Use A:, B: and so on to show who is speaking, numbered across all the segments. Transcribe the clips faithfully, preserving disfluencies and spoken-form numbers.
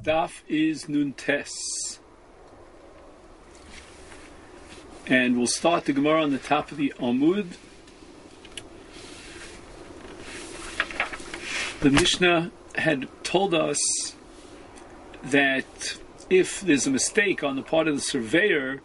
A: daf is Nuntes. And we'll start the Gemara on the top of the Amud. The Mishnah had told us that if there's a mistake on the part of the surveyor,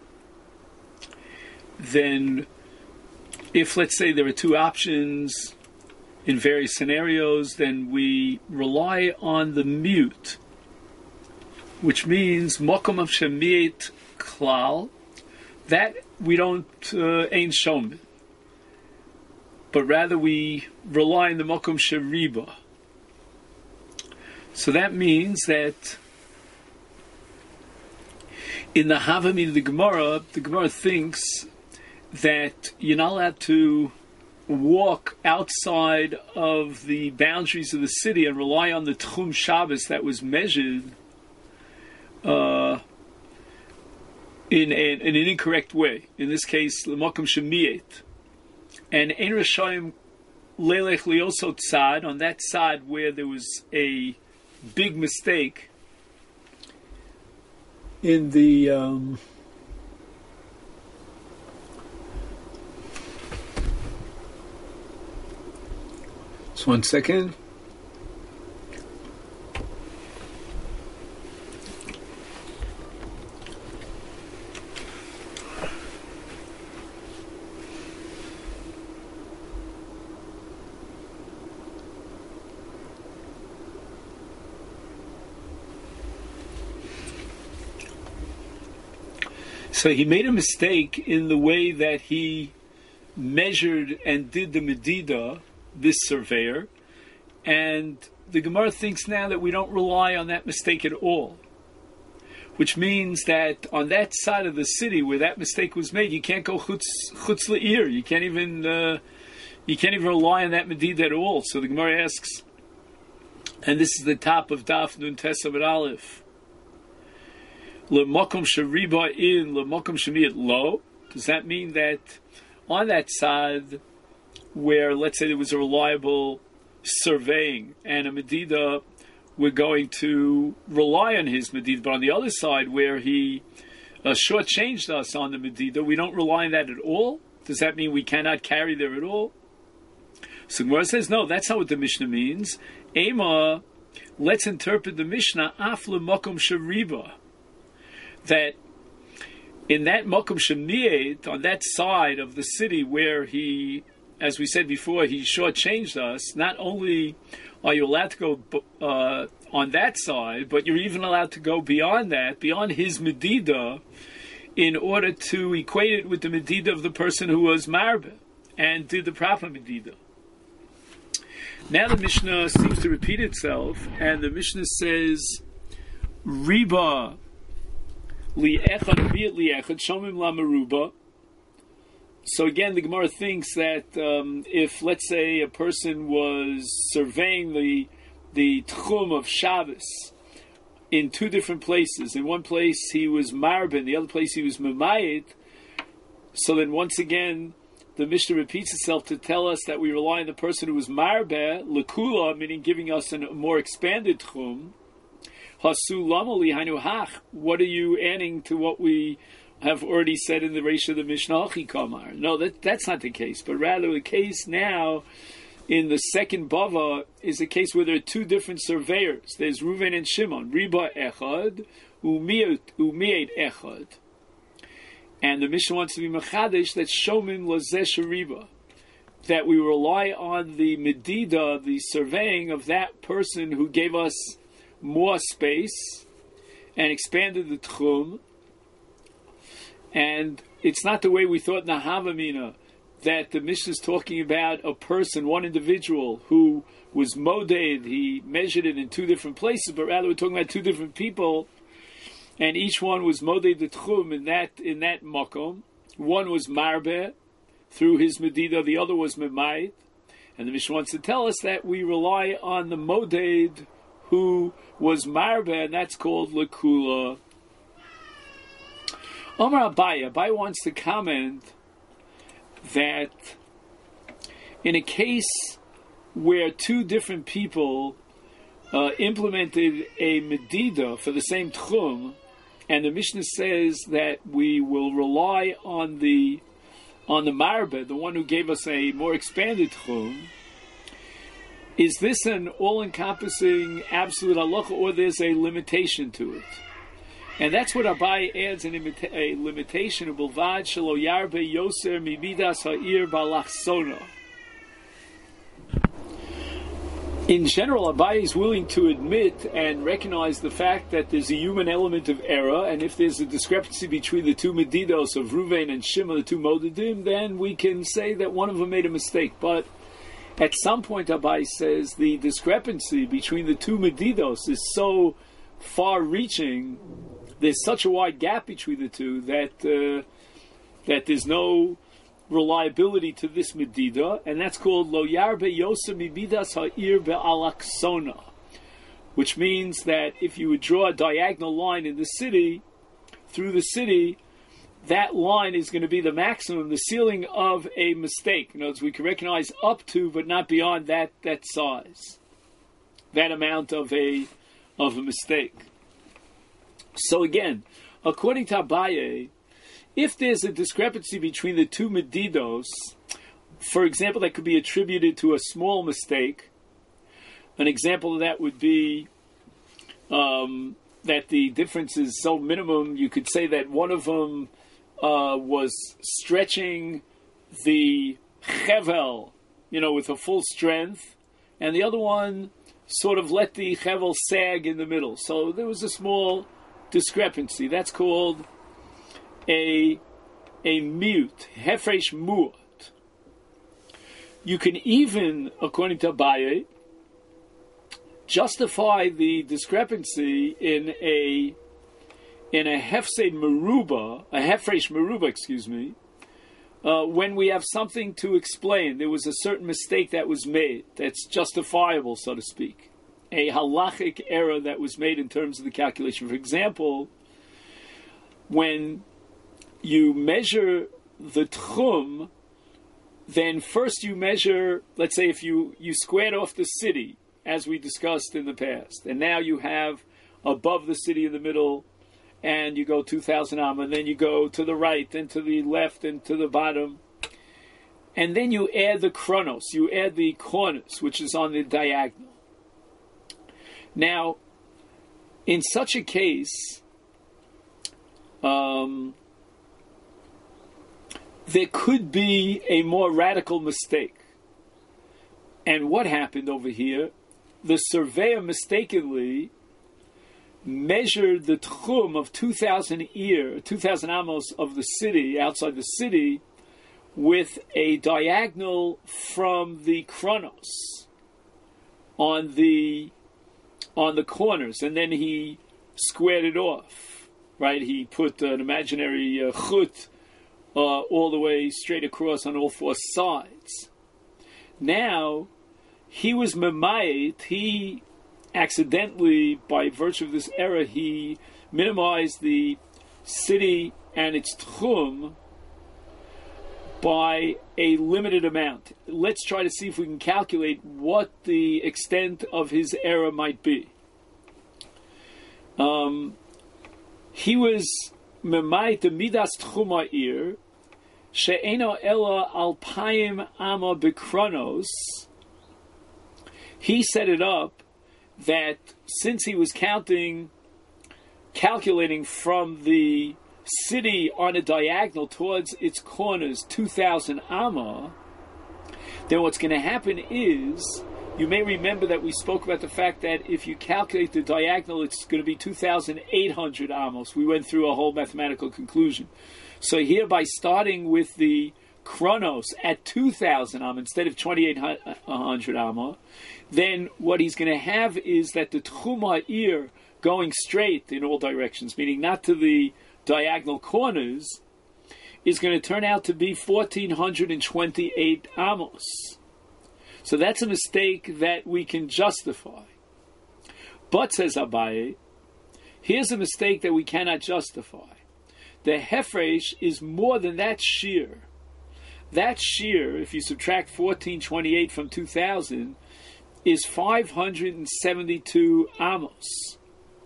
A: then if, let's say, there are two options in various scenarios, then we rely on the mute, which means mokom of shemiet klal, that we don't uh, ain't shown, but rather we rely on the mokom sheriba. So that means that in the Havamid of the Gemara, the Gemara thinks that you're not allowed to walk outside of the boundaries of the city and rely on the Tchum Shabbos that was measured uh, in, a, in an incorrect way. In this case, L'mokum Shemiet. And Ein Rashayim Lelech Lioso Tzad, on that side where there was a big mistake in the... Um, Just one second. So he made a mistake in the way that he measured and did the Medida, this surveyor, and the Gemara thinks now that we don't rely on that mistake at all, which means that on that side of the city where that mistake was made, you can't go chutz, chutz le'ir, you can't even uh, you can't even rely on that medida at all. So the Gemara asks, and this is the top of Daf Nun Tes Amud Aleph, L'mokom sheriba in l'mokom shemiat lo. Does that mean that on that side where, let's say, there was a reliable surveying and a medida, we're going to rely on his medida, but on the other side where he uh, shortchanged us on the medida, we don't rely on that at all? Does that mean we cannot carry there at all? So Gemara says, no, that's not what the Mishnah means. Ema, let's interpret the Mishnah, af l'mokom sheriba, that in that mokom shemiet, on that side of the city where he, as we said before, he shortchanged us, not only are you allowed to go uh, on that side, but you're even allowed to go beyond that, beyond his medida, in order to equate it with the medida of the person who was marbe and did the proper medida. Now the Mishnah seems to repeat itself, and the Mishnah says, Riba li'echad bi'et li'echad shomim la meruba. So again, the Gemara thinks that um, if, let's say, a person was surveying the the Tchum of Shabbos in two different places, in one place he was marbe, in the other place he was memayit, so then once again, the Mishnah repeats itself to tell us that we rely on the person who was marbe, lekula, meaning giving us a more expanded Tchum. Hasu lamali hainu hach. What are you adding to what we have already said in the Reish of the Mishnah? Kamar. No, that that's not the case. But rather, the case now in the second bava is a case where there are two different surveyors. There's Reuven and Shimon. Riba echad, umiet umiet echad. And the Mishnah wants to be machadish that shomim lazesh riba, that we rely on the medida, the surveying of that person who gave us more space and expanded the tchum. And it's not the way we thought in the Havamina, that the Mishnah is talking about a person, one individual, who was moded, he measured it in two different places, but rather we're talking about two different people, and each one was moded the tchum in that in that makom. One was marbe, through his medida, the other was memayit. And the Mishnah wants to tell us that we rely on the moded who was marbe, and that's called lekula. Omar Abaye, Abaye wants to comment that in a case where two different people uh, implemented a medida for the same tchum, and the Mishnah says that we will rely on the on the marbe, the one who gave us a more expanded tchum. Is this an all-encompassing absolute halacha, or there's a limitation to it? And that's what Abai adds an imita- a limitation of Bilvad Shelo Yarbe Yoser Mividas Ha'ir Balachsona. In general, Abai is willing to admit and recognize the fact that there's a human element of error, and if there's a discrepancy between the two Medidos of Ruvain and Shimon, the two Modedim, then we can say that one of them made a mistake. But at some point, Abai says the discrepancy between the two Medidos is so far-reaching, there's such a wide gap between the two that uh, that there's no reliability to this medida, and that's called lo yarbe yoser mibidas ha'ir be'alaksona, which means that if you would draw a diagonal line in the city, through the city, that line is going to be the maximum, the ceiling of a mistake. In other words, we can recognize up to, but not beyond that that size, that amount of a of a mistake. So again, according to Abaye, if there's a discrepancy between the two medidos, for example, that could be attributed to a small mistake. An example of that would be um, that the difference is so minimum, you could say that one of them uh, was stretching the chevel, you know, with a full strength, and the other one sort of let the chevel sag in the middle. So there was a small discrepancy. That's called a a mute, hefresh mu'at. You can even, according to Abaye, justify the discrepancy in a in a hefsed meruba, a hefresh meruba, excuse me, uh, when we have something to explain. There was a certain mistake that was made that's justifiable, so to speak. A halachic error that was made in terms of the calculation. For example, when you measure the tchum, then first you measure, let's say if you, you squared off the city, as we discussed in the past, and now you have above the city in the middle, and you go two thousand amma, and then you go to the right, then to the left, and to the bottom, and then you add the chronos, you add the corners, which is on the diagonal. Now, in such a case, um, there could be a more radical mistake. And what happened over here? The surveyor mistakenly measured the tchum of two thousand ear, two thousand amos of the city, outside the city, with a diagonal from the chronos on the on the corners, and then he squared it off, right? He put an imaginary uh, chut uh, all the way straight across on all four sides. Now, he was memayit, he accidentally, by virtue of this error, he minimized the city and its tchum by a limited amount. Let's try to see if we can calculate what the extent of his error might be. Um, he was memayit the midas tchum ha'ir she'eno ela alpayim amma b'kronos. He set it up that since he was counting, calculating from the city on a diagonal towards its corners two thousand amma, then what's going to happen is, you may remember that we spoke about the fact that if you calculate the diagonal, it's going to be two thousand eight hundred amos. We went through a whole mathematical conclusion. So here, by starting with the chronos at two thousand amma instead of twenty-eight hundred amma, then what he's going to have is that the tchum ha'ir going straight in all directions, meaning not to the diagonal corners, is going to turn out to be one thousand four hundred twenty-eight amos. So that's a mistake that we can justify. But, says Abaye, here's a mistake that we cannot justify. The hefresh is more than that shear. That shear, if you subtract fourteen twenty-eight from two thousand, is five hundred seventy-two amos.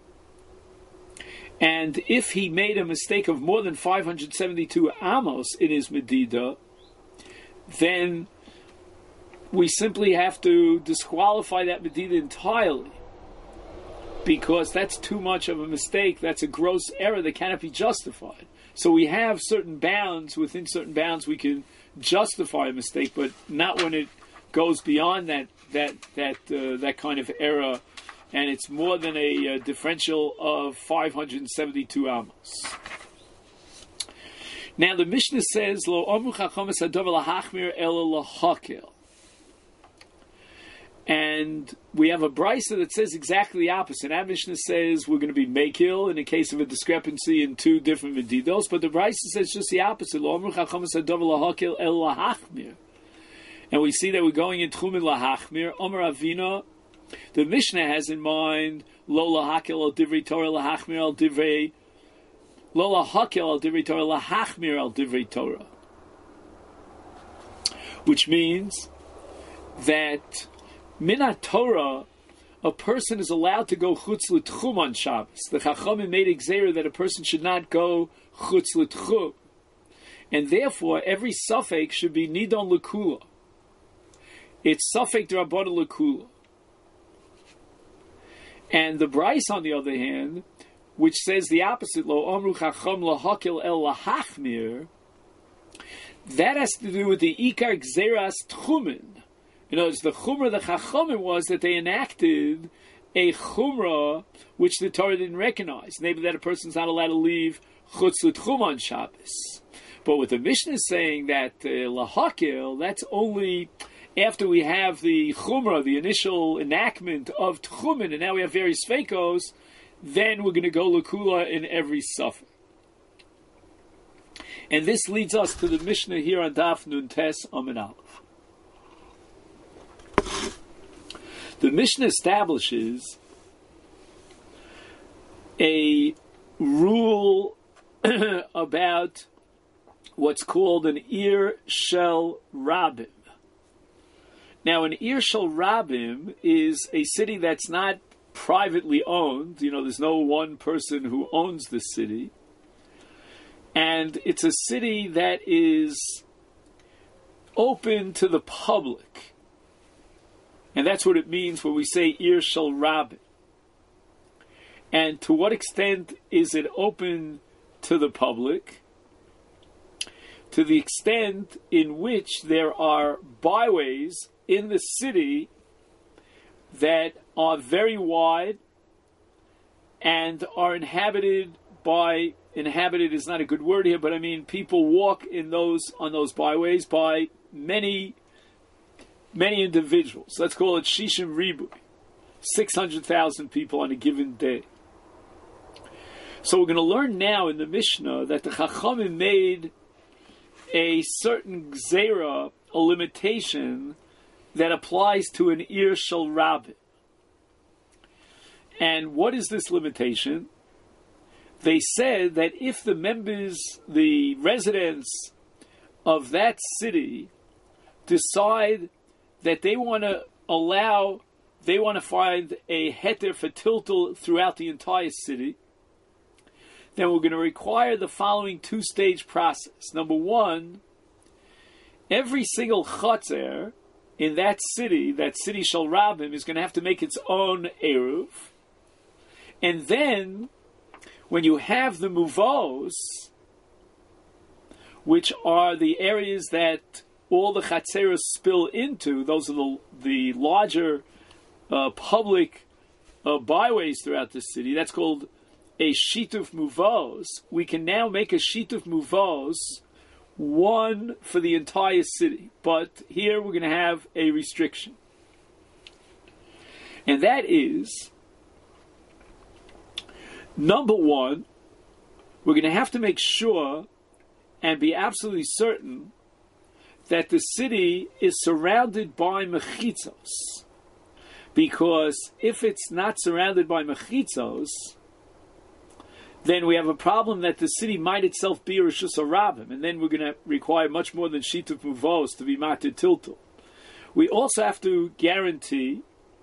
A: And if he made a mistake of more than five hundred seventy-two amos in his medida, then we simply have to disqualify that medida entirely, because that's too much of a mistake. That's a gross error that cannot be justified. So we have certain bounds. Within certain bounds we can justify a mistake, but not when it goes beyond that that that uh, that kind of error, and it's more than a uh, differential of five hundred seventy-two amos. Now the Mishnah says, "Lo amru chachamas hadavar lahachmir ela lahakel," and we have a brisa that says exactly the opposite. Our Mishnah says we're going to be mekil in the case of a discrepancy in two different medidos, but the brisa says just the opposite. Lo amru chachamas hadavar lahakel ela lahachmir. And we see that we're going in Tchumin lahachmir. Omer Avina, the Mishnah has in mind lo lahakel al divrei Torah lahachmir al divrei lo lahakel al divrei Torah lahachmir al divrei Torah, which means that minat Torah, a person is allowed to go chutz l'tchum on Shabbos. The Chachamim made a gzeira that a person should not go chutz l'tchum, and therefore every suffix should be nidon l'kula. It's Safek D'Rabbanan L'Kula. And the Bryce, on the other hand, which says the opposite, Lo Amru Chacham Lahakil El Lahachmir, that has to do with the Ikar Gzeras Tchumen. In other words, the Chumrah the Chachamim was that they enacted a Chumrah which the Torah didn't recognize. Maybe that a person's not allowed to leave Chutz L'Tchum on Shabbos. But with the Mishnah is saying that uh, Lahakil, that's only after we have the Chumrah, the initial enactment of Tchumen, and now we have various Feikos, then we're going to go L'Kula in every Suffer. And this leads us to the Mishnah here on Daf Nun Tes Amud Aleph. The Mishnah establishes a rule about what's called an Ir Shel Rabim. Now, an Ir Shel Rabim is a city that's not privately owned. You know, there's no one person who owns the city. And it's a city that is open to the public. And that's what it means when we say Ir Shel Rabim. And to what extent is it open to the public? To the extent in which there are byways in the city that are very wide and are inhabited by, inhabited is not a good word here, but I mean people walk in those, on those byways by many, many individuals. Let's call it Shishim Ribu, six hundred thousand people on a given day. So we're going to learn now in the Mishnah that the Chachamim made a certain gzeira, a limitation that applies to an Ir Shel Rabim. And what is this limitation? They said that if the members, the residents of that city decide that they want to allow, they want to find a heter for tiltul throughout the entire city, then we're going to require the following two-stage process. Number one, every single chotzer in that city, that city Shel Rabim, is going to have to make its own eruv. And then, when you have the muvos, which are the areas that all the chatzeros spill into, those are the, the larger uh, public uh, byways throughout the city, that's called a shituf muvos. We can now make a shituf muvos, one for the entire city. But here we're going to have a restriction. And that is, number one, we're going to have to make sure and be absolutely certain that the city is surrounded by mechitzos. Because if it's not surrounded by mechitzos, then we have a problem that the city might itself be Rishus HaRabim, and then we're going to require much more than Shituf Muvos to be Matir Tiltul. We also have to guarantee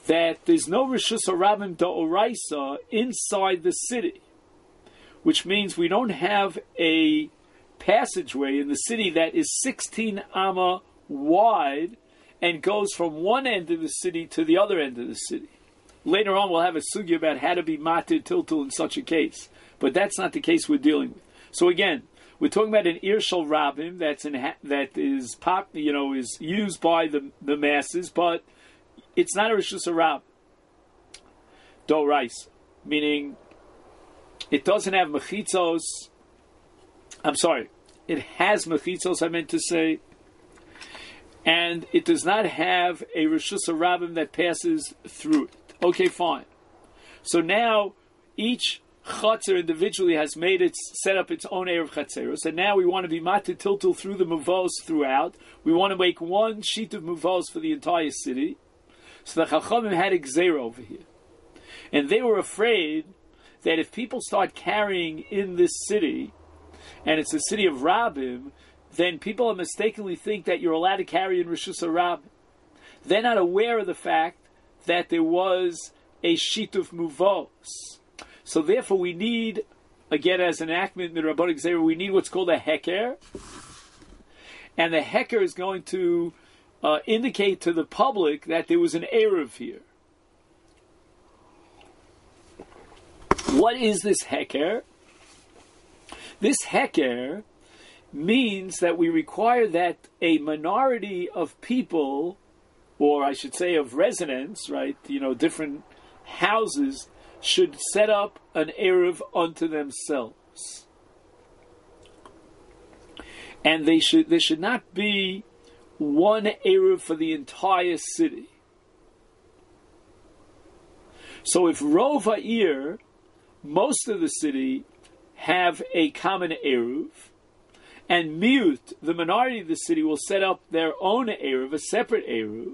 A: that there's no Rishus Harabim D'Oraisa inside the city, which means we don't have a passageway in the city that is sixteen amma wide and goes from one end of the city to the other end of the city. Later on, we'll have a sugya about how to be matir tiltul in such a case, but that's not the case we're dealing with. So again, we're talking about an Ir Shel Rabim that's in ha- that is pop, you know, is used by the the masses, but it's not a Rishus Harabim D'Oraisa, meaning it doesn't have mechitzos. I'm sorry, it has mechitzos, I meant to say, and it does not have a Rishus Harabim that passes through it. Okay, fine. So now each Chatzar individually has made it, set up its own Erev Chatzeros, and now we want to be matir tiltul through the muvos throughout. We want to make one sheet of muvos for the entire city. So the Chachamim had a gzeira over here. And they were afraid that if people start carrying in this city, and it's a city of Rabim, then people will mistakenly think that you're allowed to carry in Rishus Harabim. They're not aware of the fact that there was a sheet of muvos. So therefore we need, again as an enactment in Rabbonic Gzeira, we need what's called a heker. And the heker is going to uh, indicate to the public that there was an Erev here. What is this heker? This heker means that we require that a minority of people, or I should say of residents, right, you know, different houses, should set up an Erev unto themselves. And they should there should not be one Erev for the entire city. So if Rov Ha'ir, most of the city, have a common Erev, and Miut, the minority of the city, will set up their own Erev, a separate Erev,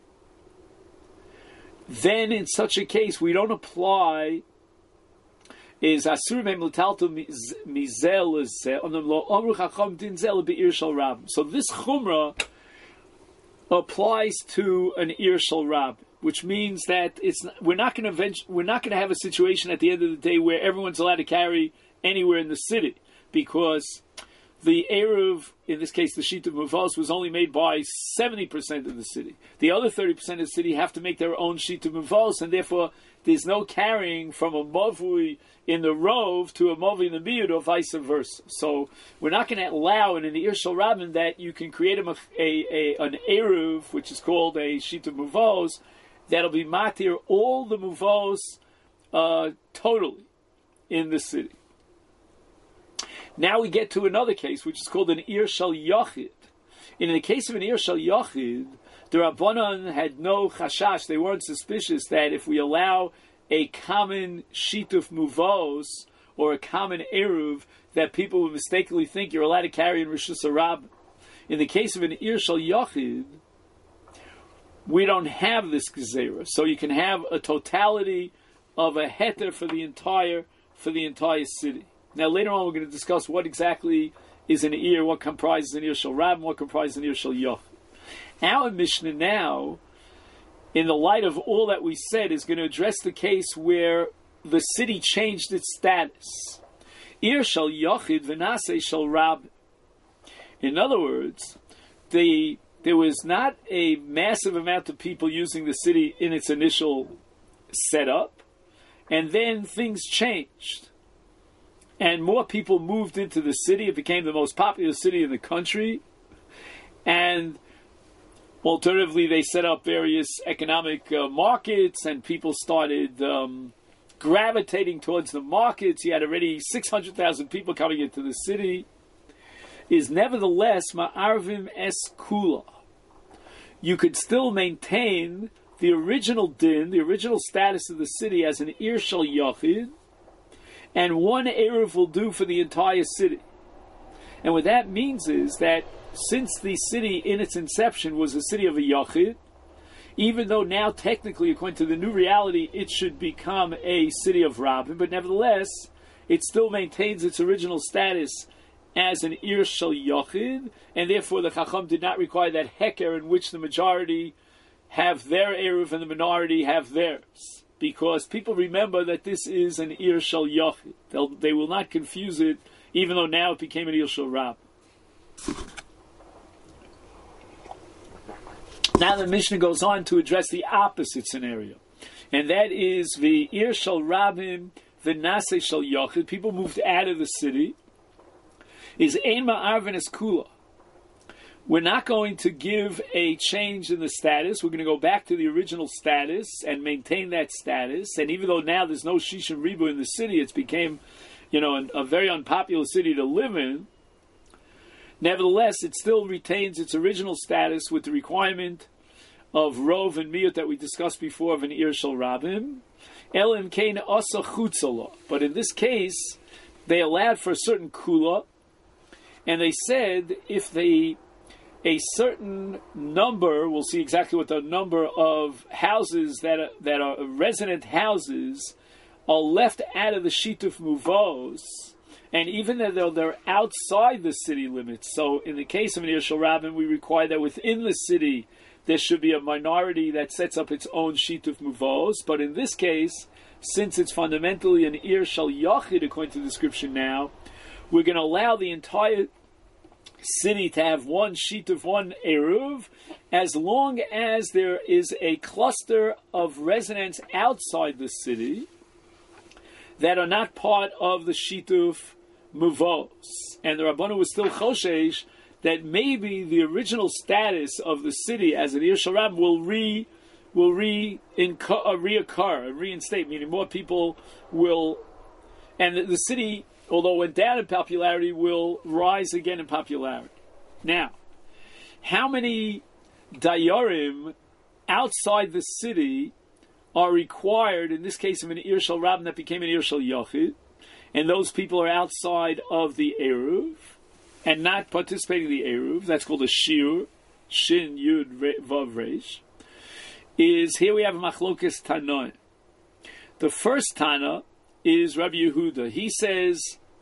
A: then in such a case we don't apply is asur mem l'talto mizel lo chacham din zel be'ir shel Rabim. So this chumrah applies to an Ir Shel Rabim, which means that it's we're not going to we're not going to have a situation at the end of the day where everyone's allowed to carry anywhere in the city, because the Erev, in this case the sheet of muvos, was only made by seventy percent of the city. The other thirty percent of the city have to make their own sheet of muvos, and therefore there's no carrying from a mavui in the rov to a mavui in the miyud, or vice versa. So we're not going to allow in an Ir Shel Rabim that you can create a, a, a an Erev, which is called a sheet of muvos, that'll be matir all the muvos uh, totally in the city. Now we get to another case, which is called an Ir Shel Yachid. In the case of an Ir Shel Yachid, the Rabbanan had no chashash. They weren't suspicious that if we allow a common sheet of muvos or a common eruv, that people would mistakenly think you're allowed to carry in Rishus Harabim. In the case of an Ir Shel Yachid, we don't have this gezerah, so you can have a totality of a heter for the entire for the entire city. Now, later on, we're going to discuss what exactly is an Ir, what comprises an Ir Shel Rabim, what comprises an Ir Shel Yachid. Our Mishnah now, in the light of all that we said, is going to address the case where the city changed its status. Ir Shel Yachid v'naseh Shel Rabim. In other words, the there was not a massive amount of people using the city in its initial setup, and then things changed. And more people moved into the city. It became the most popular city in the country. And alternatively, they set up various economic uh, markets, and people started um, gravitating towards the markets. You had already six hundred thousand people coming into the city. Is nevertheless ma'arvim es kula. You could still maintain the original din, the original status of the city as an Ir Shel Yachid, and one Erev will do for the entire city. And what that means is that since the city in its inception was a city of a Yachid, even though now technically, according to the new reality, it should become a city of Rabim, but nevertheless, it still maintains its original status as an Ir Shel Yachid, and therefore the Chacham did not require that Heker in which the majority have their Eruv and the minority have theirs. Because people remember that this is an Ir Shel Yochid. They'll, they will not confuse it, even though now it became an Ir Shel Rab. Now the Mishnah goes on to address the opposite scenario. And that is the Ir Shel Rabim, the Nase Shel Yochid. People moved out of the city. Is Ein Ma'arvin Es Kula. We're not going to give a change in the status. We're going to go back to the original status and maintain that status. And even though now there's no Shishim Ribu in the city, it's became, you know, a, a very unpopular city to live in. Nevertheless, it still retains its original status with the requirement of Rov and Miyut that we discussed before of an Ir Shel Rabim. Elim Kain Asa Chutzala. But in this case, they allowed for a certain Kula, and they said if they a certain number, we'll see exactly what the number of houses that are, that are resident houses are left out of the Shituf Muvos, and even though they're outside the city limits. So in the case of an Ir Shel Rabim, we require that within the city there should be a minority that sets up its own Shituf Muvos. But in this case, since it's fundamentally an Ir Shel Yochid, according to the description now, we're going to allow the entire city to have one sheet of one Eruv, as long as there is a cluster of residents outside the city that are not part of the Shituf Muvos. And the Rabbanu was still Choshesh that maybe the original status of the city as an Ir Shel Rabim will re will re incur, uh, reoccur, reinstate, meaning more people will, and the, the city, although it went down in popularity, will rise again in popularity. Now, how many dayarim outside the city are required, in this case of an Ir Shel Rabim that became an Ir Shel Yochid, and those people are outside of the Eruv, and not participating in the Eruv, that's called a Shiur, Shin, Yud, Re, Vav, Reish, is, here we have a Machlokes Tanoim. The first Tana is Rabbi Yehuda. He says,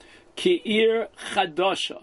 A: Ki'ir Chadasha.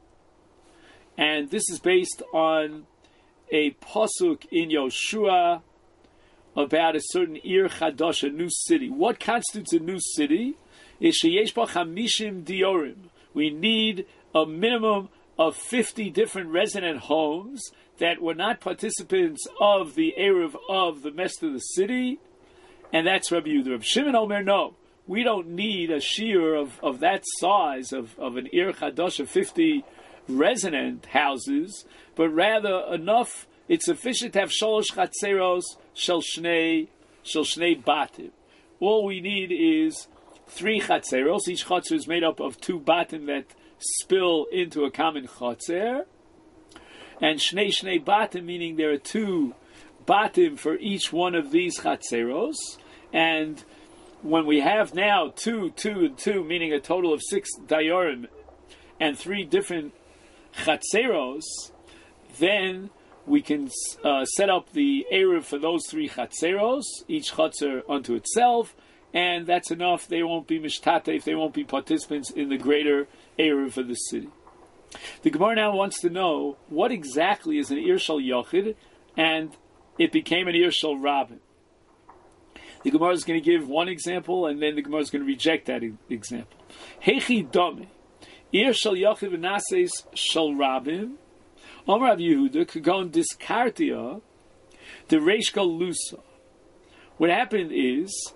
A: And this is based on a pasuk in Yoshua about a certain Ir Chadasha, new city. What constitutes a new city? Is sheyesh ba chamishim diorim. We need a minimum of fifty different resident homes that were not participants of the Eruv of the rest of the city. And that's Rabbi Yehuda. Rabbi Shimon Omer, no. We don't need a shiur of, of that size, of, of an Ir Chadash of fifty resident houses, but rather enough, it's sufficient to have shalosh chatzeros shel shnei, shel shnei batim. All we need is three chatzeros. Each chatzer is made up of two batim that spill into a common chatzer. And shnei shnei batim, meaning there are two batim for each one of these chatzeros. And when we have now two, two, and two, meaning a total of six dayarim and three different chatzeros, then we can uh, set up the Eruv for those three chatzeros, each chatzer unto itself, and that's enough. They won't be mishtatef, they won't be participants in the greater Eruv of the city. The Gemara now wants to know what exactly is an Ir Shel Yochid, and it became an Ir Shel Rabim. The Gemara is going to give one example, and then the Gemara is going to reject that example. Hechi Dome, Ir Shel Yochid v'Nases Shel Rabim, Omer Rav Yehuda, Kagon Diskartia, the Reish Galusa. What happened is,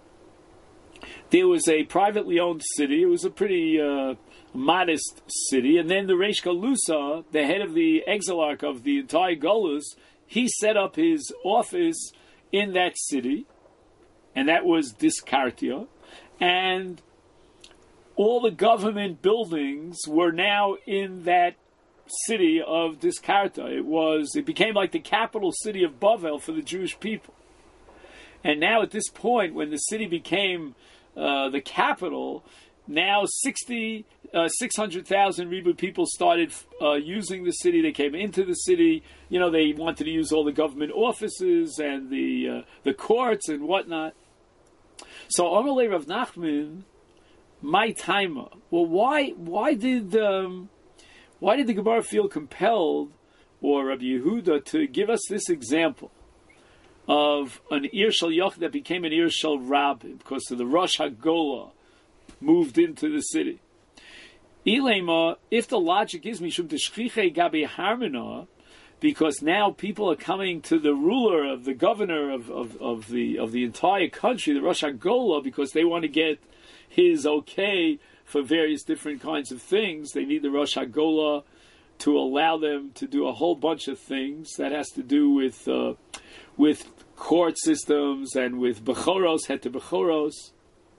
A: there was a privately owned city. It was a pretty uh, modest city. And then the Reish Galusa, the head of the exilarch of the entire Golus, he set up his office in that city. And that was Diskartia. And all the government buildings were now in that city of Diskarta. It was, it became like the capital city of Bavel for the Jewish people. And now at this point, when the city became uh, the capital, now sixty, uh, six hundred thousand Ribu people started uh, using the city. They came into the city. You know, they wanted to use all the government offices and the uh, the courts and whatnot. So Amalei Rav Nachman, my timer. Well, why why did um, why did the Gemara feel compelled, or Rabbi Yehuda, to give us this example? of an Ir Shel Yochid that became an Ir Shel Rabim because of the Rosh HaGola moved into the city. Ilema, if the logic is Mishum Teshchiche Gabi Harmina, because now people are coming to the ruler of the governor of, of, of the of the entire country, the Rosh HaGola, because they want to get his okay for various different kinds of things. They need the Rosh HaGola to allow them to do a whole bunch of things that has to do with uh, with court systems and with Bechoros, Heter Bechoros.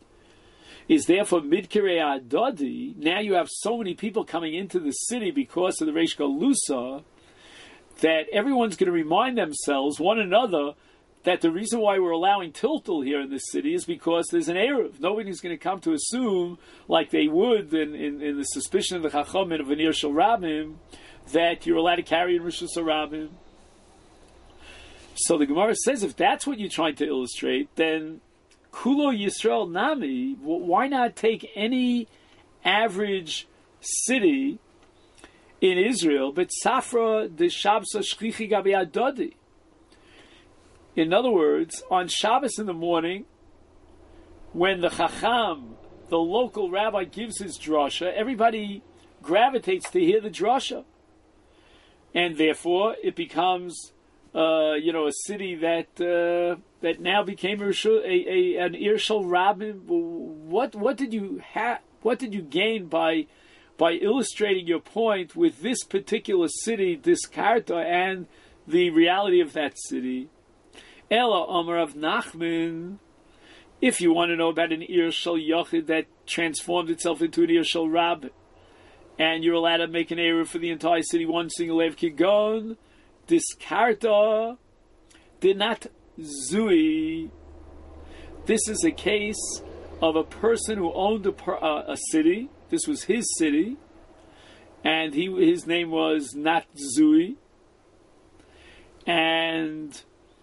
A: Is therefore Midkirei Adadi. Now you have so many people coming into the city because of the Reish Galusa that everyone's going to remind themselves, one another, that the reason why we're allowing Tiltul here in this city is because there's an Eruv. Nobody's going to come to assume, like they would in, in, in the suspicion of the Chachamim of an Ir Shel Rabim, that you're allowed to carry in Rosh Hashanah. So the Gemara says, if that's what you're trying to illustrate, then Kulo Yisrael Nami, why not take any average city in Israel, but Safra de Shabsa Shchichi Gabi Adodi? In other words, on Shabbos in the morning, when the Chacham, the local rabbi, gives his drasha, everybody gravitates to hear the drasha. And therefore, it becomes, uh, you know, a city that uh, that now became a, a, an Ir Shel Rabim. What what did you ha- What did you gain by by illustrating your point with this particular city, this karta, and the reality of that city? Ela Omer of Nachman, if you want to know about an Ir Shel Yochid that transformed itself into an Ir Shel Rabim, and you're allowed to make an error for the entire city, one single Ev Kigon, this karta did not zui. This is a case of a person who owned a, uh, a city. This was his city, and he his name was not Zui. And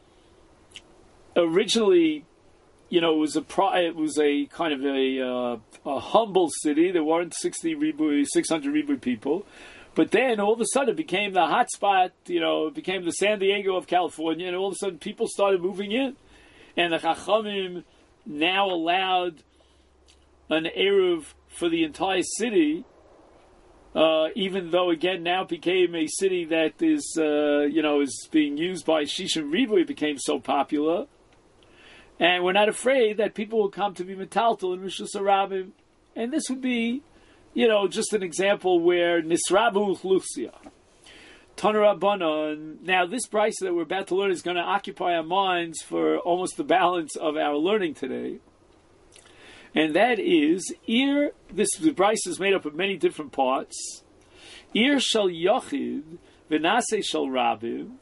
A: originally, you know, it was a pro, it was a kind of a, uh, a humble city. There weren't sixty ribu, six hundred ribu people, but then all of a sudden it became the hotspot. You know, it became the San Diego of California, and all of a sudden people started moving in, and the Chachamim now allowed an eruv for the entire city, uh, even though again now it became a city that is, uh, you know, is being used by Shishim Ribu. It became so popular, and we're not afraid that people will come to be metaltal in Rosh Hashanah. And this would be, you know, just an example where Nisrabu Chlusia. Tanarabanan. Now, this brisa that we're about to learn is going to occupy our minds for almost the balance of our learning today. And that is, Ir, this brisa is made up of many different parts. Ir Shel Yochid, V'naseh Shel Rabim.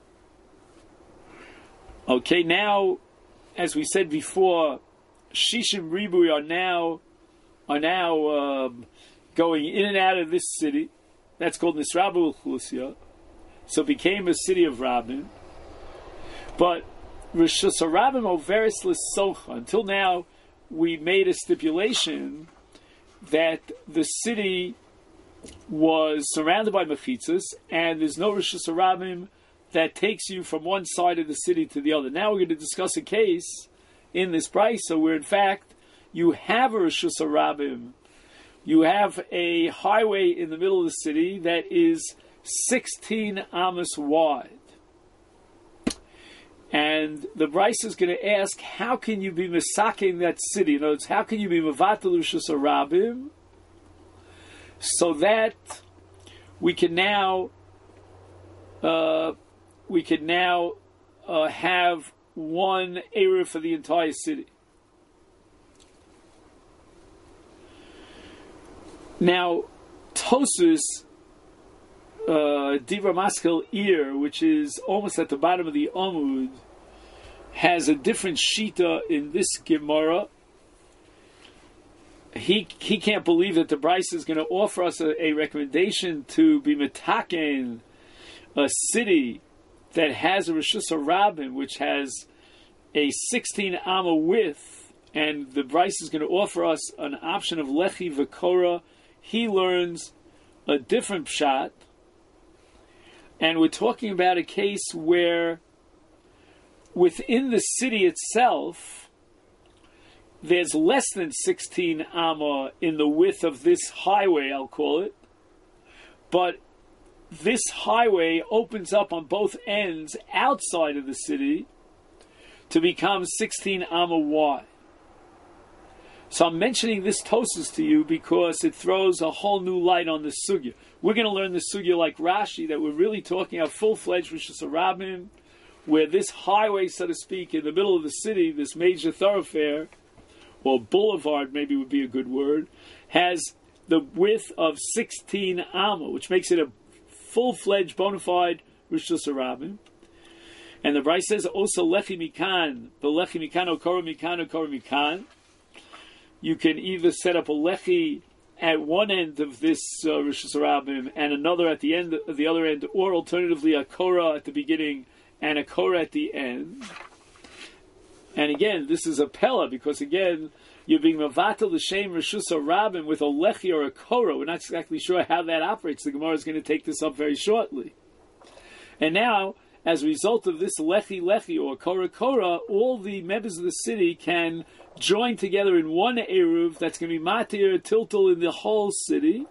A: Okay, now, as we said before, Shishim Ribui are now, are now um, going in and out of this city. That's called Nisrabu Chlusia. So it became a city of Rabim. But Rosh Hashanah Overis L'Socha. Until now, we made a stipulation that the city was surrounded by mechitzas, and there's no Rosh Hashanah that takes you from one side of the city to the other. Now we're going to discuss a case in this brisa where, in fact, you have a Rosh Hashanah. You have a highway in the middle of the city that is sixteen amos wide. And the brisa is going to ask, how can you be misaking that city? In other words, how can you be mevatel Rosh Hashanah so that we can now uh, we can now uh, have one area for the entire city. Now, Tosus, uh, Divra Maskell Ir, which is almost at the bottom of the Amud, has a different shita in this Gemara. He he can't believe that the Brisa is going to offer us a, a recommendation to be metaken a city that has a Rosh Hashanah, which has a sixteen amma width, and the Brisa is going to offer us an option of Lechi V'Korah. He learns a different pshat, and we're talking about a case where within the city itself, there's less than sixteen amma in the width of this highway, I'll call it. But this highway opens up on both ends outside of the city to become sixteen amma wide. So I'm mentioning this Tosas to you because it throws a whole new light on the sugya. We're going to learn the sugya like Rashi, that we're really talking about full-fledged Rosh Hashanah, where this highway, so to speak, in the middle of the city, this major thoroughfare, or boulevard maybe would be a good word, has the width of sixteen amma, which makes it a full-fledged, bona fide Rosh Hashanah. And the Bryce says, also lechi mikan, belechi mikan, okora mikan, okora mikan. You can either set up a lechi at one end of this uh, Rosh Hashanah and another at the end, of the other end, or alternatively a korah at the beginning and a korah at the end. And again, this is a pella because again, you're being mavatal l'shem Rosh Hashanah with a lechi or a korah. We're not exactly sure how that operates. The Gemara is going to take this up very shortly. And now, as a result of this lechi lechi or korah korah, all the members of the city can join together in one eruv that's going to be matir tiltal in the whole city.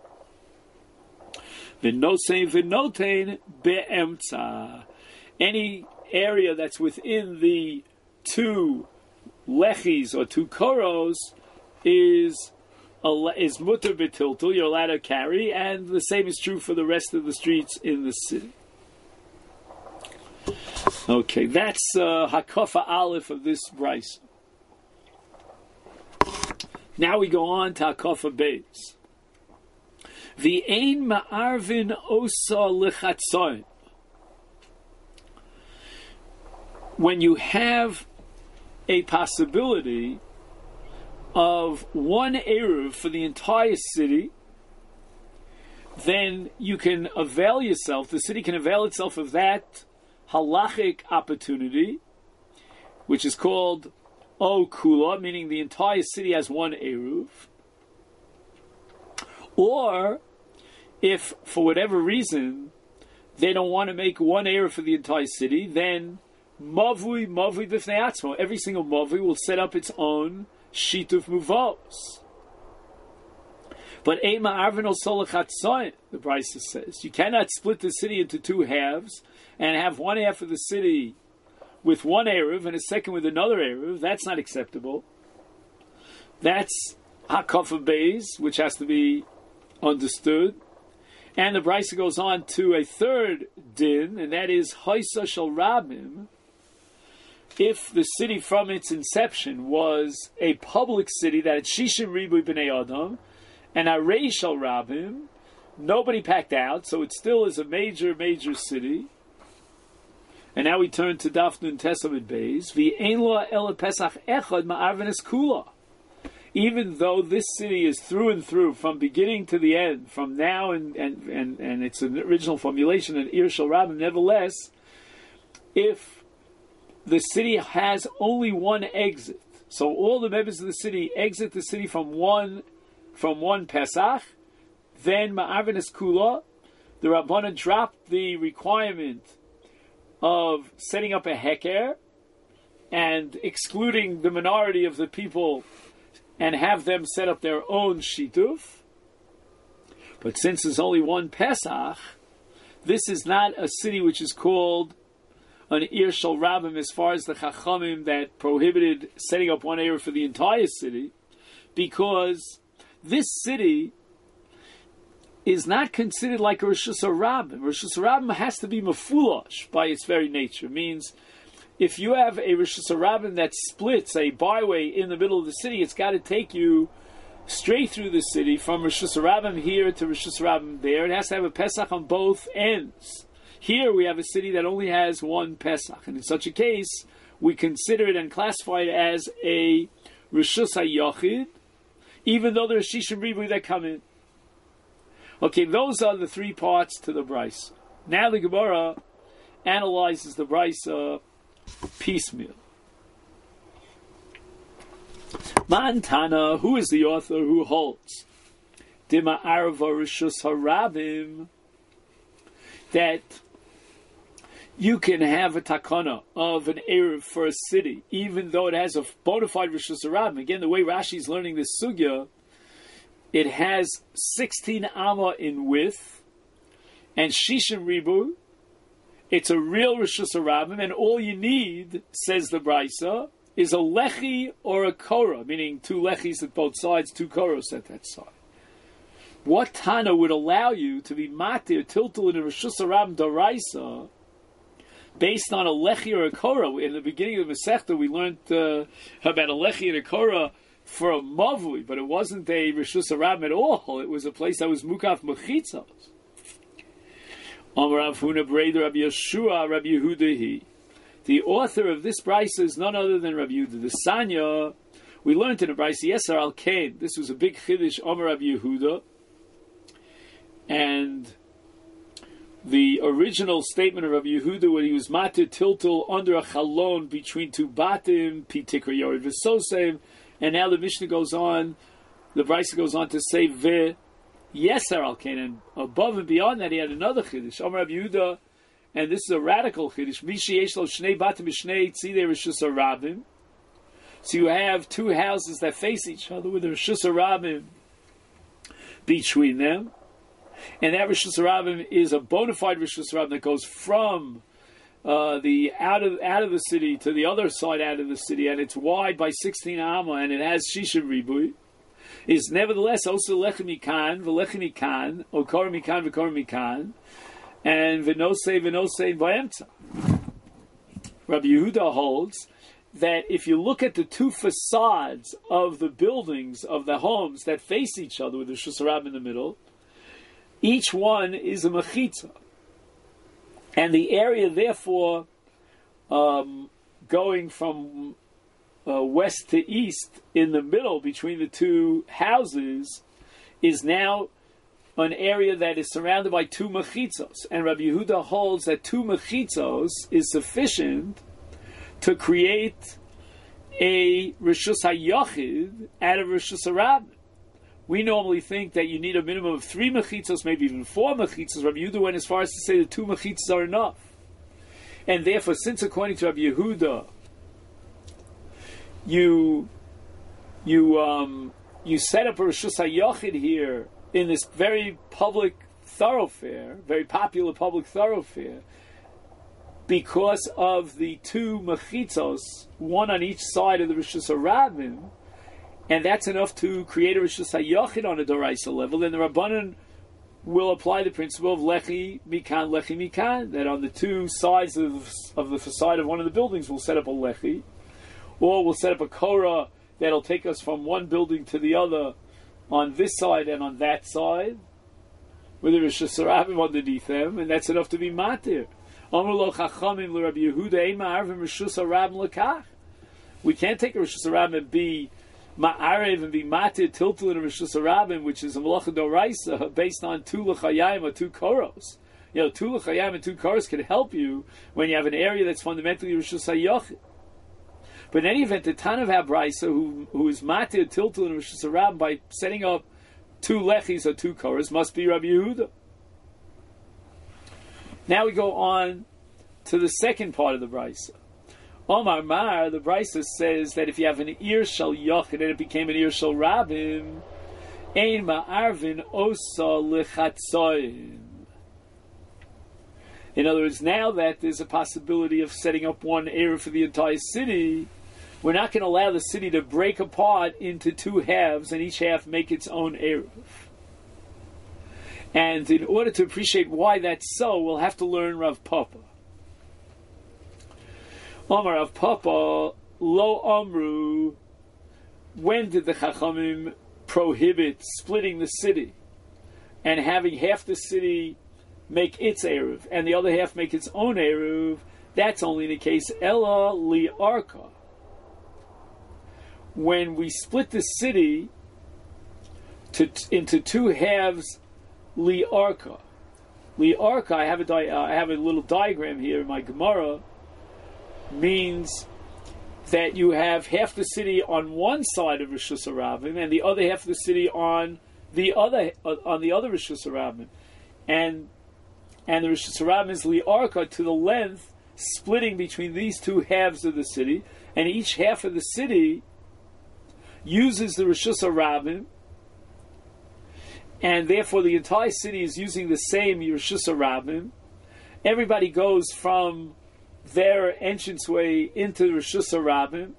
A: V'nosein v'notein be'emtza. Any area that's within the two lechis or two koros is is mutter b'tiltul. You're allowed to carry, and the same is true for the rest of the streets in the city. Okay, that's uh, Hakafa Aleph of this Bryce. Now we go on to Hakafa Beis. V'ein ma'arvin osa lechatzoin. When you have a possibility of one eruv for the entire city, then you can avail yourself, the city can avail itself of that halachic opportunity, which is called O Kula, meaning the entire city has one eruv. Or, if for whatever reason they don't want to make one eruv for the entire city, then Mavui, Mavui b'fnei atzmo. Every single Mavui will set up its own shituf muvos. But Eima Arvin ol Solachatzoin, the Brisa says, you cannot split the city into two halves and have one half of the city with one eruv and a second with another eruv. That's not acceptable. That's Hakafa Beis, which has to be understood. And the Brisa goes on to a third din, and that is Haisa Shel Rabim. If the city from its inception was a public city that had Shishim Ribu B'nei Adam, and Arei Shel Rabim, nobody packed out, so it still is a major, major city. And now we turn to Daf Nun Tesamid Beis. V'ein lo ela Pesach echad ma'arven es kula. Even though this city is through and through, from beginning to the end, from now and and, and, and its original formulation in Ir Shel Rabim, nevertheless, if the city has only one exit, so all the members of the city exit the city from one from one Pesach, then ma'arven es kula, the Rabbanan dropped the requirement of setting up a heker and excluding the minority of the people and have them set up their own shituf. But since there's only one Pesach, this is not a city which is called an Ir Shel Rabim as far as the Chachamim that prohibited setting up one eruv for the entire city, because this city is not considered like a Rosh Hashanah. Rosh Hashanah has to be mafulash by its very nature. It means if you have a Rosh Hashanah that splits a byway in the middle of the city, it's got to take you straight through the city from Rosh Hashanah here to Rosh Hashanah there. It has to have a Pesach on both ends. Here we have a city that only has one Pesach, and in such a case, we consider it and classify it as a Rosh Hashanah, even though there are Shishim Ribu that come in. Okay, those are the three parts to the Brisa. Now the Gemara analyzes the Brisa piecemeal. Mantana, who is the author who holds Dima Arva Rishus Harabim, that you can have a takana of an Erev for a city, even though it has a bona fide Rishus Harabim. Again, the way Rashi is learning this sugya, it has sixteen amma in width and shishim ribu. It's a real Rishus Harabim, and all you need, says the Brisa, is a lechi or a korah, meaning two lechis at both sides, two koros at that side. What Tana would allow you to be matir tiltul in a Rishus Harabim daraisa based on a lechi or a korah? In the beginning of the Masechta, we learned uh, about a lechi and a korah for a mavui, but it wasn't a Rishus Harabim at all. It was a place that was mukaf mechitzos. Amar Rav Huna Breder Rabbi Yeshua Rabbi Yehuda. The author of this brisa is none other than Rabbi Yehuda. The Sanya, we learned in the brisa Yeser al Kain. This was a big chiddush. Amar Rabbi Yehuda, and the original statement of Rabbi Yehuda when he was matir tiltul under a chalon between two batim pitikra yored v'sosem, and now the Mishnah goes on, the brisa goes on to say ve. Yeser al Kain, and above and beyond that, he had another chiddush. Amar Rabbi Yehuda, and this is a radical chiddush. Mishi yesh lo shnei batim b'shnei tzidei Rishus Harabim. So you have two houses that face each other with a Rishus Harabim between them, and that Rishus Harabim is a bona fide Rishus Harabim that goes from uh, the out of out of the city to the other side out of the city, and it's wide by sixteen amma, and it has shishim ribui. Is nevertheless also lechem mikan, v'lechem mikan, or kor mikan, v'kor mikan, and v'nosei, v'nosei, v'emtza. Rabbi Yehuda holds that if you look at the two facades of the buildings, of the homes that face each other with the Rishus Harabim in the middle, each one is a mechitza. And the area, therefore, um, going from Uh, west to east in the middle between the two houses is now an area that is surrounded by two mechitzos, and Rabbi Yehuda holds that two mechitzos is sufficient to create a Rishus HaYachid out of Rishus Harabim. We normally think that you need a minimum of three mechitzos, maybe even four mechitzos. Rabbi Yehuda went as far as to say that two mechitzos are enough, and therefore, since according to Rabbi Yehuda, You, you, um, you set up a Rishus HaYachid here in this very public thoroughfare, very popular public thoroughfare, because of the two mechitzos, one on each side of the Rishus Harabim, and that's enough to create a Rishus HaYachid on a Doraisa level. Then the Rabbanan will apply the principle of lechi mikan, lechi mikan, that on the two sides of of the facade of one of the buildings we'll set up a lechi, or we'll set up a korah that'll take us from one building to the other on this side and on that side, with the Rishus Harabim underneath them, and that's enough to be matir. We can't take a Rishus Harabim and be ma'arev and be matir tiltul in a Rishus Harabim, which is a malacha doraisa, based on two l'chayim or two koros. You know, two l'chayim and two koros can help you when you have an area that's fundamentally Rishus HaYachid. But in any event, the Tan of Habraisa, who who is matir tiltul in Rishus Harabim by setting up two lechis or two koras, must be Rabbi Yehuda. Now we go on to the second part of the Brisa. Omar Mar, the Brisa says that if you have an Ir Shal Yachid and it became an Ir Shal Rabim, Ein Ma'arvin Osa Lechatzoim. In other words, now that there's a possibility of setting up one area for the entire city, we're not going to allow the city to break apart into two halves and each half make its own Erev. And in order to appreciate why that's so, we'll have to learn Rav Papa. Omar Rav Papa, Lo Amru, when did the Chachamim prohibit splitting the city and having half the city make its Erev and the other half make its own Erev? That's only in the case Ella Li Arka. When we split the city to, into two halves, Li Arka. Li Arka, I have a di- uh, I have a little diagram here in my Gemara, means that you have half the city on one side of Rishus Harabim and the other half of the city on the other uh, on the other Rishus Harabim, and and the Rosh Hashanah is li'arka, to the length, splitting between these two halves of the city, and each half of the city uses the Rosh Hashanah, and therefore the entire city is using the same Rosh Hashanah. Everybody goes from their entranceway into the Rosh Hashanah,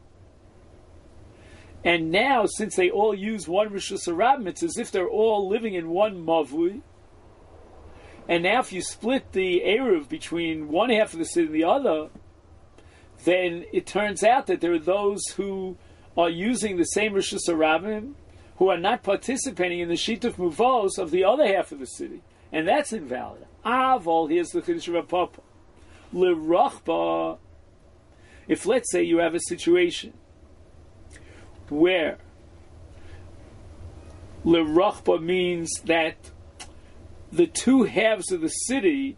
A: and now, since they all use one Rosh Hashanah, it's as if they're all living in one Mavui. And now if you split the Eruv between one half of the city and the other, then it turns out that there are those who are using the same Rosh Hashanah who are not participating in the Shituf Muvos of the other half of the city. And that's invalid. Avol, here's the Chiddush of Papa. L'rachba, if let's say you have a situation where l'rachba means that the two halves of the city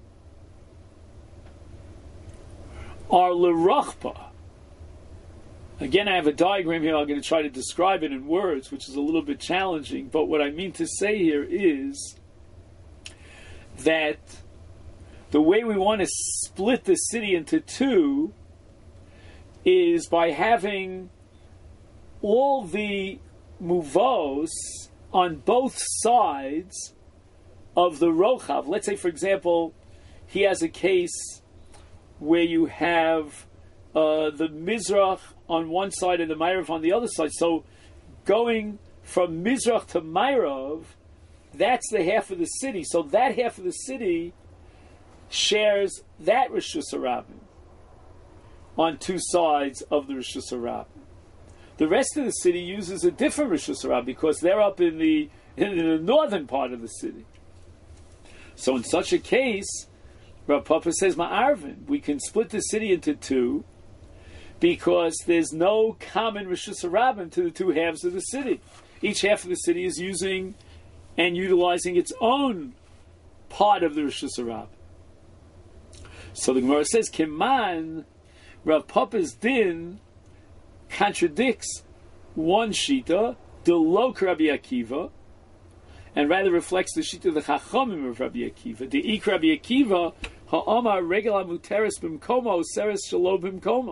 A: are l'rachba. Again, I have a diagram here. I'm going to try to describe it in words, which is a little bit challenging. But what I mean to say here is that the way we want to split the city into two is by having all the muvos on both sides of the rochav. Let's say, for example, he has a case where you have uh, the Mizrach on one side and the Ma'arav on the other side. So going from Mizrach to Ma'arav, that's the half of the city. So that half of the city shares that Rosh Hashanah on two sides of the Rosh Hashanah. The rest of the city uses a different Rosh Hashanah because they're up in the in the northern part of the city. So in such a case, Rav Papa says, Ma'arvin, we can split the city into two because there's no common Rosh Hashanah to the two halves of the city. Each half of the city is using and utilizing its own part of the Rosh Hashanah. So the Gemara says, Kiman, Rav Papa's din contradicts one shita, the Lok Rabbi Akiva, and rather reflects the shita of the Chachamim of Rabbi Akiva. The Ik Rabbi Akiva, ha'amar regala muteris b'mkomo, seres shelo b'mkomo.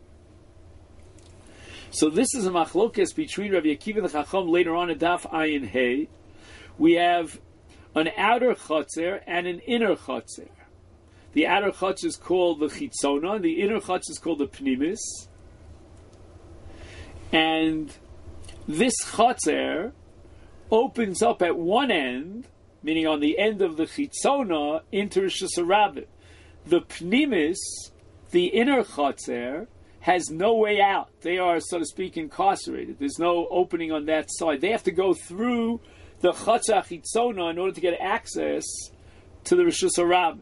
A: So this is a machlokes between Rabbi Akiva and the Chacham later on in Daf Ayin Hey. We have an outer chotzer and an inner chotzer. The outer chotzer is called the chitzona, and the inner chotzer is called the pnimis. And this chotzer opens up at one end, meaning on the end of the chitzona, into Rosh Hashanah. The pnimis, the inner chotzer, has no way out. They are, so to speak, incarcerated. There's no opening on that side. They have to go through the chotzer chitzona in order to get access to the Rosh Hashanah.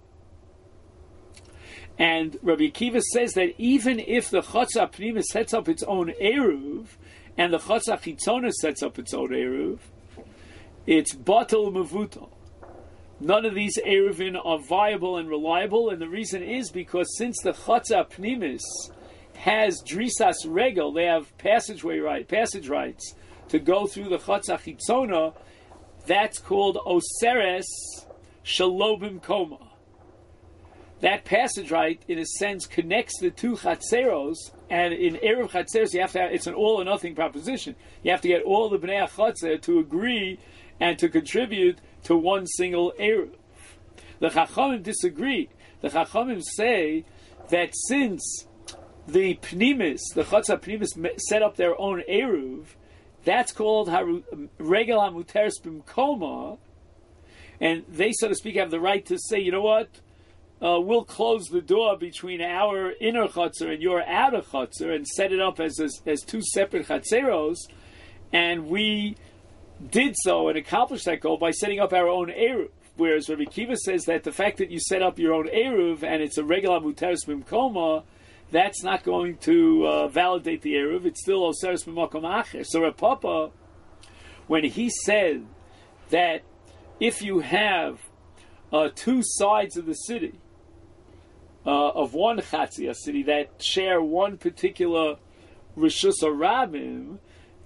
A: And Rabbi Akiva says that even if the Chotzer Pnimis sets up its own Eruv, and the Chotzer Chitzona sets up its own Eruv, it's Batal Mavutal. None of these Eruvin are viable and reliable, and the reason is because since the Chotzer Pnimis has Drisas Regel, they have passageway right, passage rights to go through the Chotzer Chitzona, that's called Oseres Shalobim Koma. That passage right, in a sense, connects the two chatzeros, and in Erev Chatzeros, you have to have, it's an all or nothing proposition. You have to get all the Bnei HaChatzer to agree and to contribute to one single Erev. The Chachamim disagree. The Chachamim say that since the Pnimis, the Chatzer Pnimis, set up their own Erev, that's called Regel HaMuteres B'mkoma, and they, so to speak, have the right to say, you know what? Uh, we'll close the door between our inner chutzner and your outer chutzner and set it up as, as as two separate chatzeros, and we did so and accomplished that goal by setting up our own eruv. Whereas Rabbi Kiva says that the fact that you set up your own eruv and it's a regular muteris b'mkoma, that's not going to uh, validate the eruv. It's still oseres b'makom acher. So Rav Papa, when he said that if you have uh, two sides of the city, Uh, of one Chatzia city that share one particular Rishus Rabim,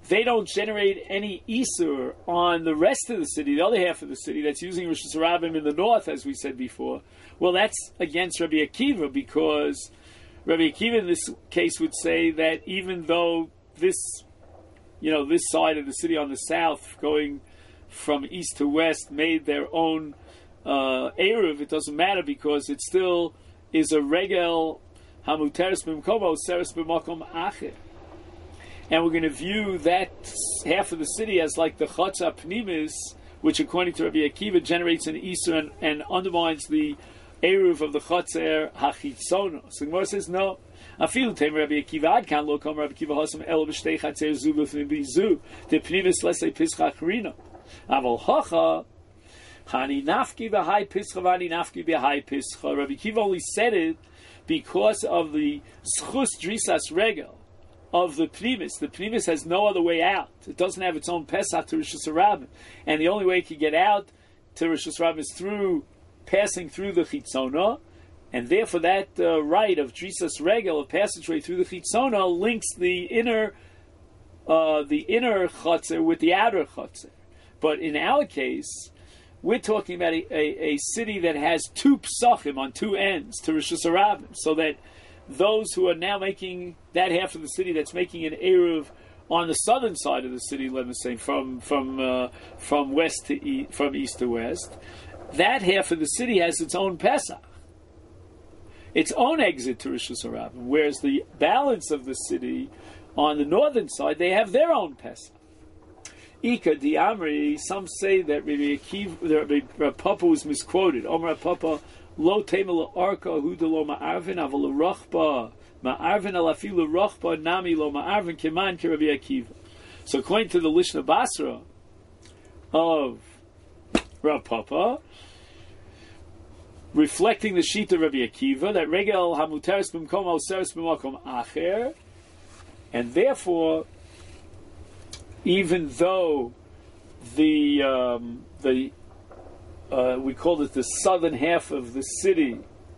A: they don't generate any Isur on the rest of the city, the other half of the city that's using Rosh Hashanah in the north, as we said before. Well, that's against Rabbi Akiva, because Rabbi Akiva in this case would say that even though this, you know, this side of the city on the south, going from east to west, made their own uh, Eruv, it doesn't matter, because it still is a regel hamuteres b'mkomo seres b'makom acher. And we're going to view that half of the city as like the Chatzah Pnimis, which according to Rabbi Akiva generates an Isur and, and undermines the Eruv of the Chatzer HaChitzono. So the Gemara says, no. Afilu Tem Rabbi Akiva Ad Kan Lo Kom Rabbi Akiva Hasam El B'Shtei Chatzer Zu B'Fnim B'Zu De Pnimis Lesei Pischa Charina Aval Hacha Hani Nafki B'Hai Pischa V'Hani Nafki B'Hai Pischa. Rabbi Akiva only said it because of the Schus Drisas Regel of the Pnimis. The Pnimis has no other way out. It doesn't have its own Pesach to Rosh Hashanah. And the only way it can get out to Rosh Hashanah is through passing through the Chitzona. And therefore that uh, right of Drisas Regel, of passageway through the Chitzona, links the inner uh, the inner Chotzer with the outer Chotzer. But in our case, we're talking about a, a, a city that has two Psachim on two ends to Rosh Hashanah, so that those who are now making that half of the city that's making an Eruv on the southern side of the city, let me say, from from uh, from west to east, from east to west, that half of the city has its own Pesach, its own exit to Rosh Hashanah, whereas the balance of the city on the northern side, they have their own Pesach. Ika Diamri, some say that Rabbi Akiva, Rabbi Papa was misquoted. Omer Papa, Lo Temel Arka Hudalo Ma'arvin Aval Rochba Ma'arvin Alafilu Rochba Nami Lo Ma'arvin Keman Ki Rabbi Akiva. So according to the Lishna Basra of Rav Papa, reflecting the sheet of Rabbi Akiva, that Regel Hamuteres B'Mkom Oseres B'Makom Acher, and therefore, even though the um, the Uh, we called it the southern half of the city,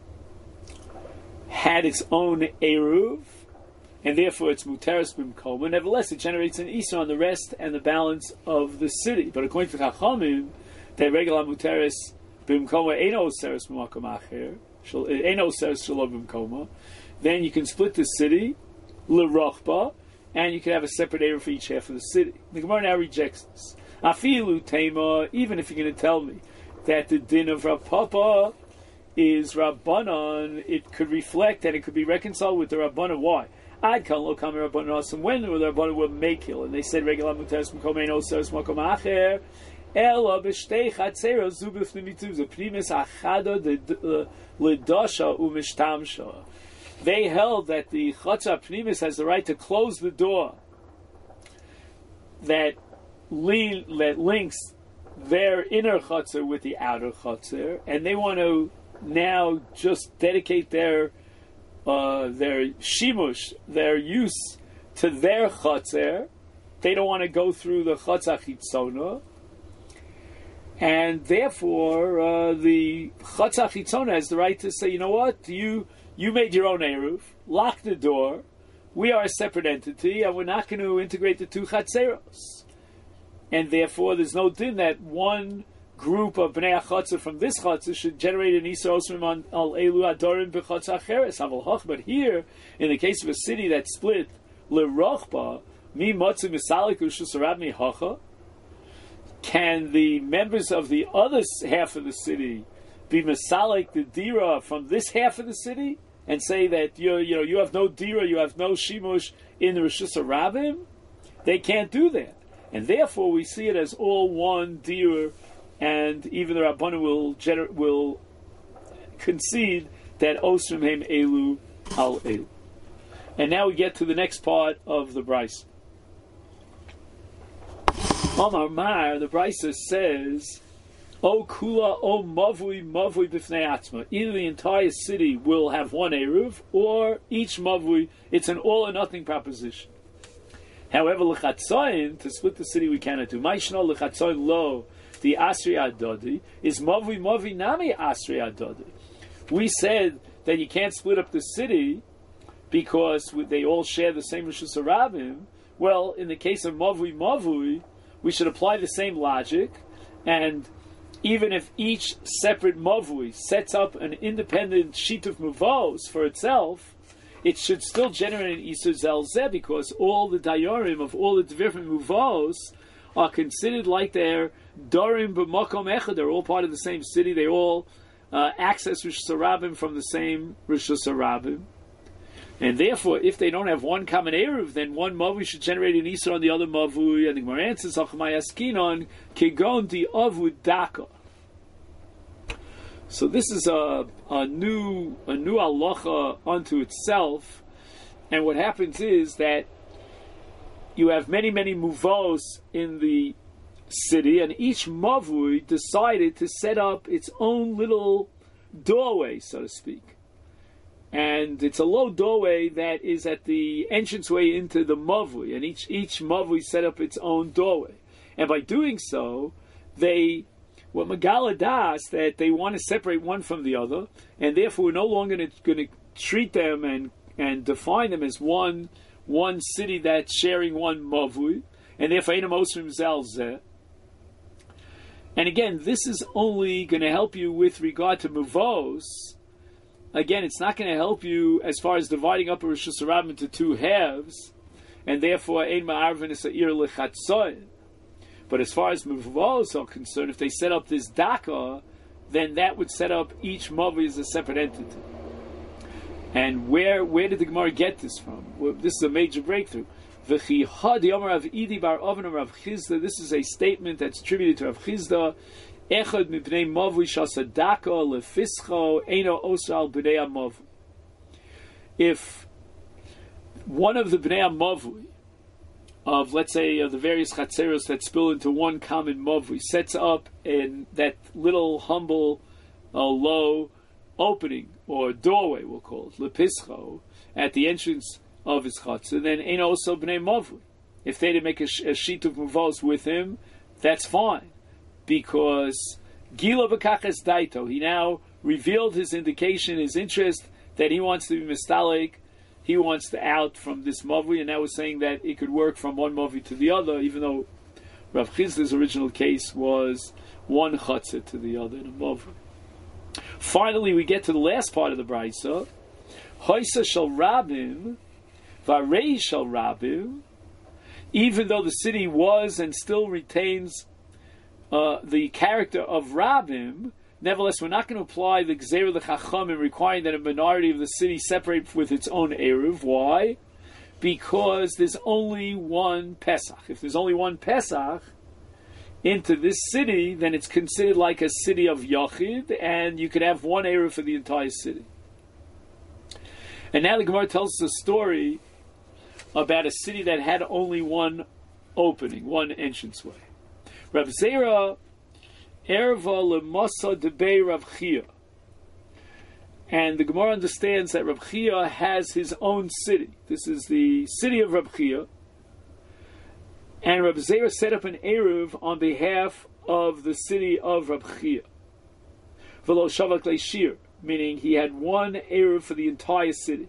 A: had its own Eruv, and therefore it's Muteres B'Mkoma. Nevertheless, it generates an Isur on the rest and the balance of the city. But according to Chachamim, that regular Muteres B'Mkoma Eino Seres B'Makom Acher, Eino Seres Shalom B'Mkoma, then you can split the city, L'Rochba, and you can have a separate Eruv for each half of the city. The Gemara now rejects this. Afilu Tema, even if you're going to tell me that the din of Rav Papa is Rabbanon, it could reflect and it could be reconciled with the Rabbanon. Why? Ad kan lo kam Rabbanon asim, when the Rabbanon were makil, and they said regular muteres m'kom ein oseres m'kom acher, ela b'shtei chatzeros zu b'fnim mitzu pnimis achada l'dasha u'mishtamsha. They held that the chatzah pnimis has the right to close the door that, li- that links their inner chutzner with the outer chutzner, and they want to now just dedicate their uh, their shimush, their use, to their chutzner. They don't want to go through the chutzah chitzona, and therefore uh, the chutzah chitzona has the right to say, you know what, you you made your own eruv, lock the door. We are a separate entity, and we're not going to integrate the two chatzeros. And therefore, there's no din that one group of bnei chatzah from this chatzah should generate an isur osrim on al elu adorim b'chatzah acheres havel hach. But here, in the case of a city that's split lerochba mi motzi misalik u'shusarab mi hacha, can the members of the other half of the city be misalik the dira from this half of the city and say that you you know you have no dira, you have no shimush in the Rosh Hashanah? They can't do that. And therefore, we see it as all one dir, and even the Rabbanan will gener- will concede that osrim heim elu al elu. And now we get to the next part of the Brisa. Omar Mar, the Brisa says, O kula, O mavui, mavui b'fnei atzma. Either the entire city will have one eruv, or each mavui, it's an all or nothing proposition. However, l'chatzayin, to split the city we cannot do. Maishno l'chatzayin lo, the asri adodi, is mavi mavi nami asri adodi. We said that you can't split up the city because they all share the same Rosh Hashanah. Well, in the case of Mavui Mavui, we should apply the same logic, and even if each separate Mavui sets up an independent sheet of Muvos for itself, it should still generate an Isur Zelzeh, because all the Dayorim of all the different Muvos are considered like they're Dorim B'Makom Echad. They're all part of the same city. They all uh, access Rosh Hashanah from the same Rosh Hashanah. And therefore, if they don't have one common Eruv, then one Mavui should generate an Isur on the other Mavui. And the Gemara answers, Achamay Askinon, Kegon Di Avud Daka. So this is a, a new a new halacha unto itself, and what happens is that you have many many muvos in the city, and each mavui decided to set up its own little doorway, so to speak, and it's a low doorway that is at the entranceway into the mavui, and each each mavui set up its own doorway, and by doing so, they Well, Megala Das, that they want to separate one from the other, and therefore we're no longer going to treat them and, and define them as one one city that's sharing one mavui, and therefore Einam Osrim Zalzeh. And again, this is only going to help you with regard to muvos. Again, it's not going to help you as far as dividing up a Rosh Hashanah into two halves, and therefore Ein Ma'arvin is a Ir Lechatzoyin. But as far as muvos are concerned, if they set up this daka, then that would set up each mavui as a separate entity. And where where did the Gemara get this from? Well, this is a major breakthrough. This is a statement that's attributed to Rav Chizda. Echad mipnei mavui shasa daka lefischo eino osal b'nei mavui. If one of the b'nei mavui of, let's say, of the various chatzeros that spill into one common mavui, sets up in that little humble, uh, low opening, or doorway, we'll call it, lepischo, at the entrance of his chatzah, then ain't also b'nei mavui. If they didn't make a, sh- a sheet of mavos with him, that's fine, because gila b'kachas daito, he now revealed his indication, his interest, that he wants to be mistalek. He wants to out from this mavui, and now we're saying that it could work from one mavui to the other, even though Rav Chizda's original case was one chatzah to the other in a mavui. Finally, we get to the last part of the brayso. Hoisa shel rabim, varei shel rabim. Even though the city was and still retains uh, the character of rabim, nevertheless, we're not going to apply the Gzeira L'Chachamim requiring that a minority of the city separate with its own Eruv. Why? Because there's only one Pesach. If there's only one Pesach into this city, then it's considered like a city of Yachid, and you could have one Eruv for the entire city. And now the Gemara tells us a story about a city that had only one opening, one entranceway. Rav Zera Erva lemasa debei Rav Chia. And the Gemara understands that Rav Chia has his own city. This is the city of Rav Chia. And Rav Zera set up an Eruv on behalf of the city of Rav Chia. V'lo shavak leishir, meaning he had one Eruv for the entire city.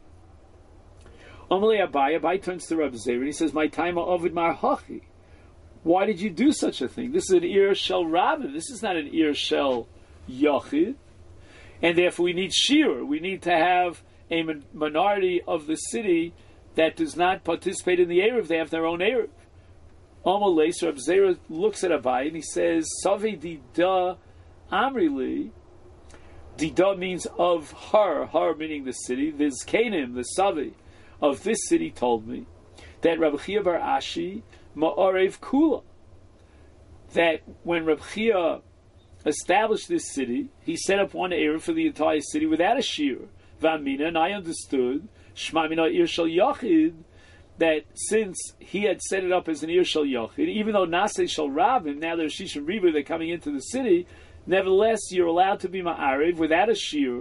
A: Amalei Abai, Abai turns to Rav Zera and he says, "My time ovid mar hachi. Why did you do such a thing? This is an Ir Shel Rabin. This is not an Ir Shel Yachid. And therefore we need Shir. We need to have a minority of the city that does not participate in the Eruv. They have their own Eruv." Amalei, so Rav Zera looks at Abai and he says, "Savi Dida Amrili." Dida means of her, her meaning the city. The Zkanim, the Savi of this city told me that Rabbi Chia bar Ashi Ma'arev Kula, that when Reb Chia established this city, he set up one Eruv for the entire city without a shir. V'amina, and I understood Shma Mina Ir Shel Yachid, that since he had set it up as an Ir Shel Yachid, even though Naseh Shel Rabim, now there's Shishim Ribu, they're coming into the city, nevertheless you're allowed to be Ma'arev without a shir,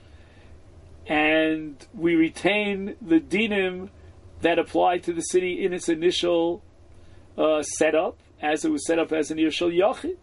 A: and we retain the dinim that apply to the city in its initial Uh, set up, as it was set up as an Ir Shel Yachid.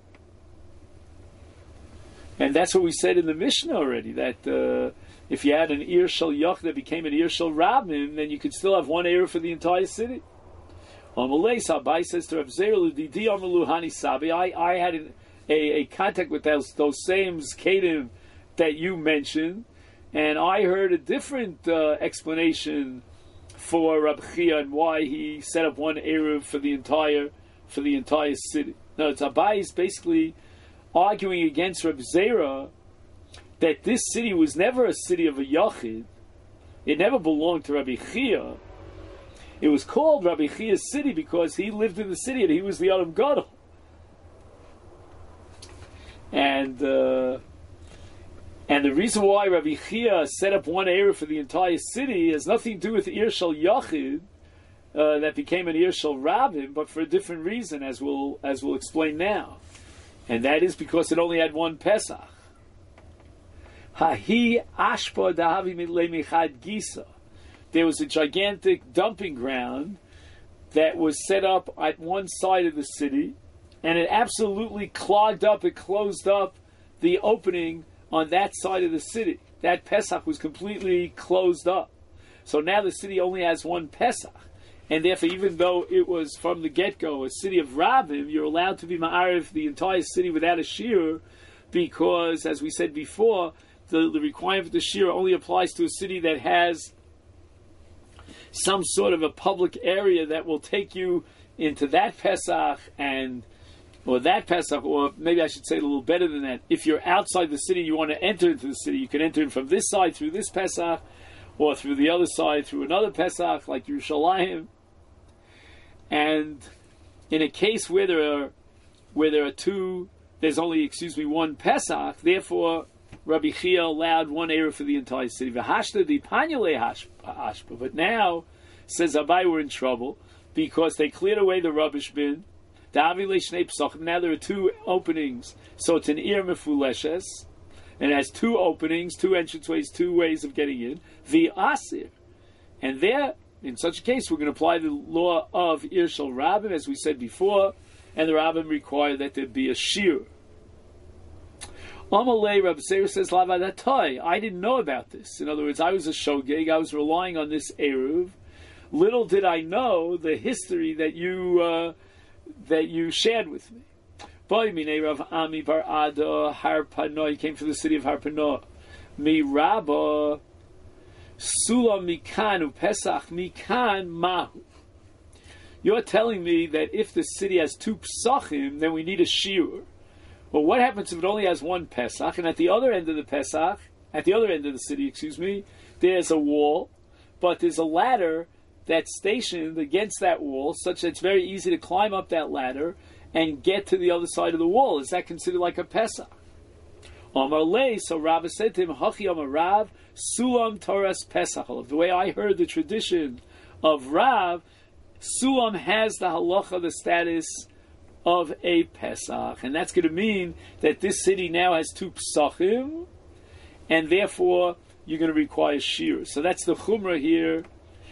A: And that's what we said in the Mishnah already, that uh, if you had an Ir Shel Yachid that became an Ir Shel Rabim, then you could still have one Eruv for the entire city. Amalei Sabai says to Rav Zera Ludidi Amaluhani Sabi. I I had an, a a contact with those those same Zkadim that you mentioned, and I heard a different uh, explanation for Rabbi Chia and why he set up one eruv for the entire for the entire city. No, it's Abai is basically arguing against Rabbi Zera that this city was never a city of a yachid. It never belonged to Rabbi Chia. It was called Rabbi Chia's city because he lived in the city and he was the Adam Gadol. And uh, and the reason why Rabbi Chia set up one area for the entire city has nothing to do with Ir Shel Yachid uh, that became an Ir Shel Rabbim, but for a different reason, as we'll as we'll explain now. And that is because it only had one Pesach. Hahi ashpa dahavi mitlei michad gisa. There was a gigantic dumping ground that was set up at one side of the city, and it absolutely clogged up, it closed up the opening on that side of the city. That Pesach was completely closed up. So now the city only has one Pesach. And therefore, even though it was from the get-go a city of Rabbim, you're allowed to be ma'ariv the entire city without a shiur, because, as we said before, the, the requirement for the shiur only applies to a city that has some sort of a public area that will take you into that Pesach and or that Pesach, or maybe I should say it a little better than that. If you're outside the city, you want to enter into the city, you can enter in from this side through this Pesach, or through the other side through another Pesach, like Yerushalayim. And in a case where there are where there are two, there's only, excuse me, one Pesach, therefore Rabbi Chia allowed one area for the entire city. V'hashta di panyale hashpa. But now, says Abai, we're in trouble because they cleared away the rubbish bin. Now there are two openings, so it's an ir mefuleshes, and it has two openings, two entranceways, two ways of getting in. The asir, and there, in such a case, we're going to apply the law of ir shel rabbim, as we said before, and the rabbim require that there be a shiur. Amalei, Rabbi Zera says, Lavadatai, I didn't know about this. In other words, I was a shogeg, I was relying on this eruv. Little did I know the history that you uh, that you shared with me. Boy, mine Rav Ami bar Ada Harpano, he came from the city of Harpano. Mi Rabba Sulam Mikan Pesach Mikan Mahu. You're telling me that if the city has two Pesachim, then we need a shiur. Well, what happens if it only has one Pesach, and at the other end of the Pesach, at the other end of the city, excuse me, there's a wall, but there's a ladder that's stationed against that wall, such that it's very easy to climb up that ladder and get to the other side of the wall. Is that considered like a Pesach? Amar lei, so Rav said to him, Hachi Amar Rav, Sulam Toras Pesach. The way I heard the tradition of Rav, Sulam has the halacha, the status of a Pesach. And that's going to mean that this city now has two Pesachim, and therefore you're going to require shiur. So that's the chumrah here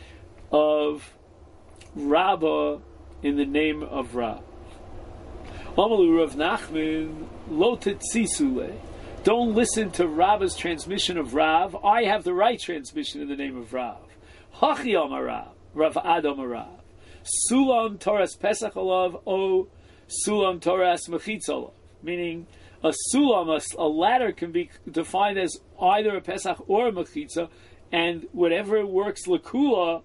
A: of Rabbah in the name of Rav. Amalu Rav Nachman lo tetzisule. Don't listen to Rabbah's transmission of Rav. I have the right transmission in the name of Rav. Hachi Amar Rav, Rav Adam Rav. Sulam Toras Pesach alav o Sulam Toras Mechitza alav. Meaning, a sulam, a, a ladder, can be defined as either a Pesach or a Mechitza, and whatever works lakula.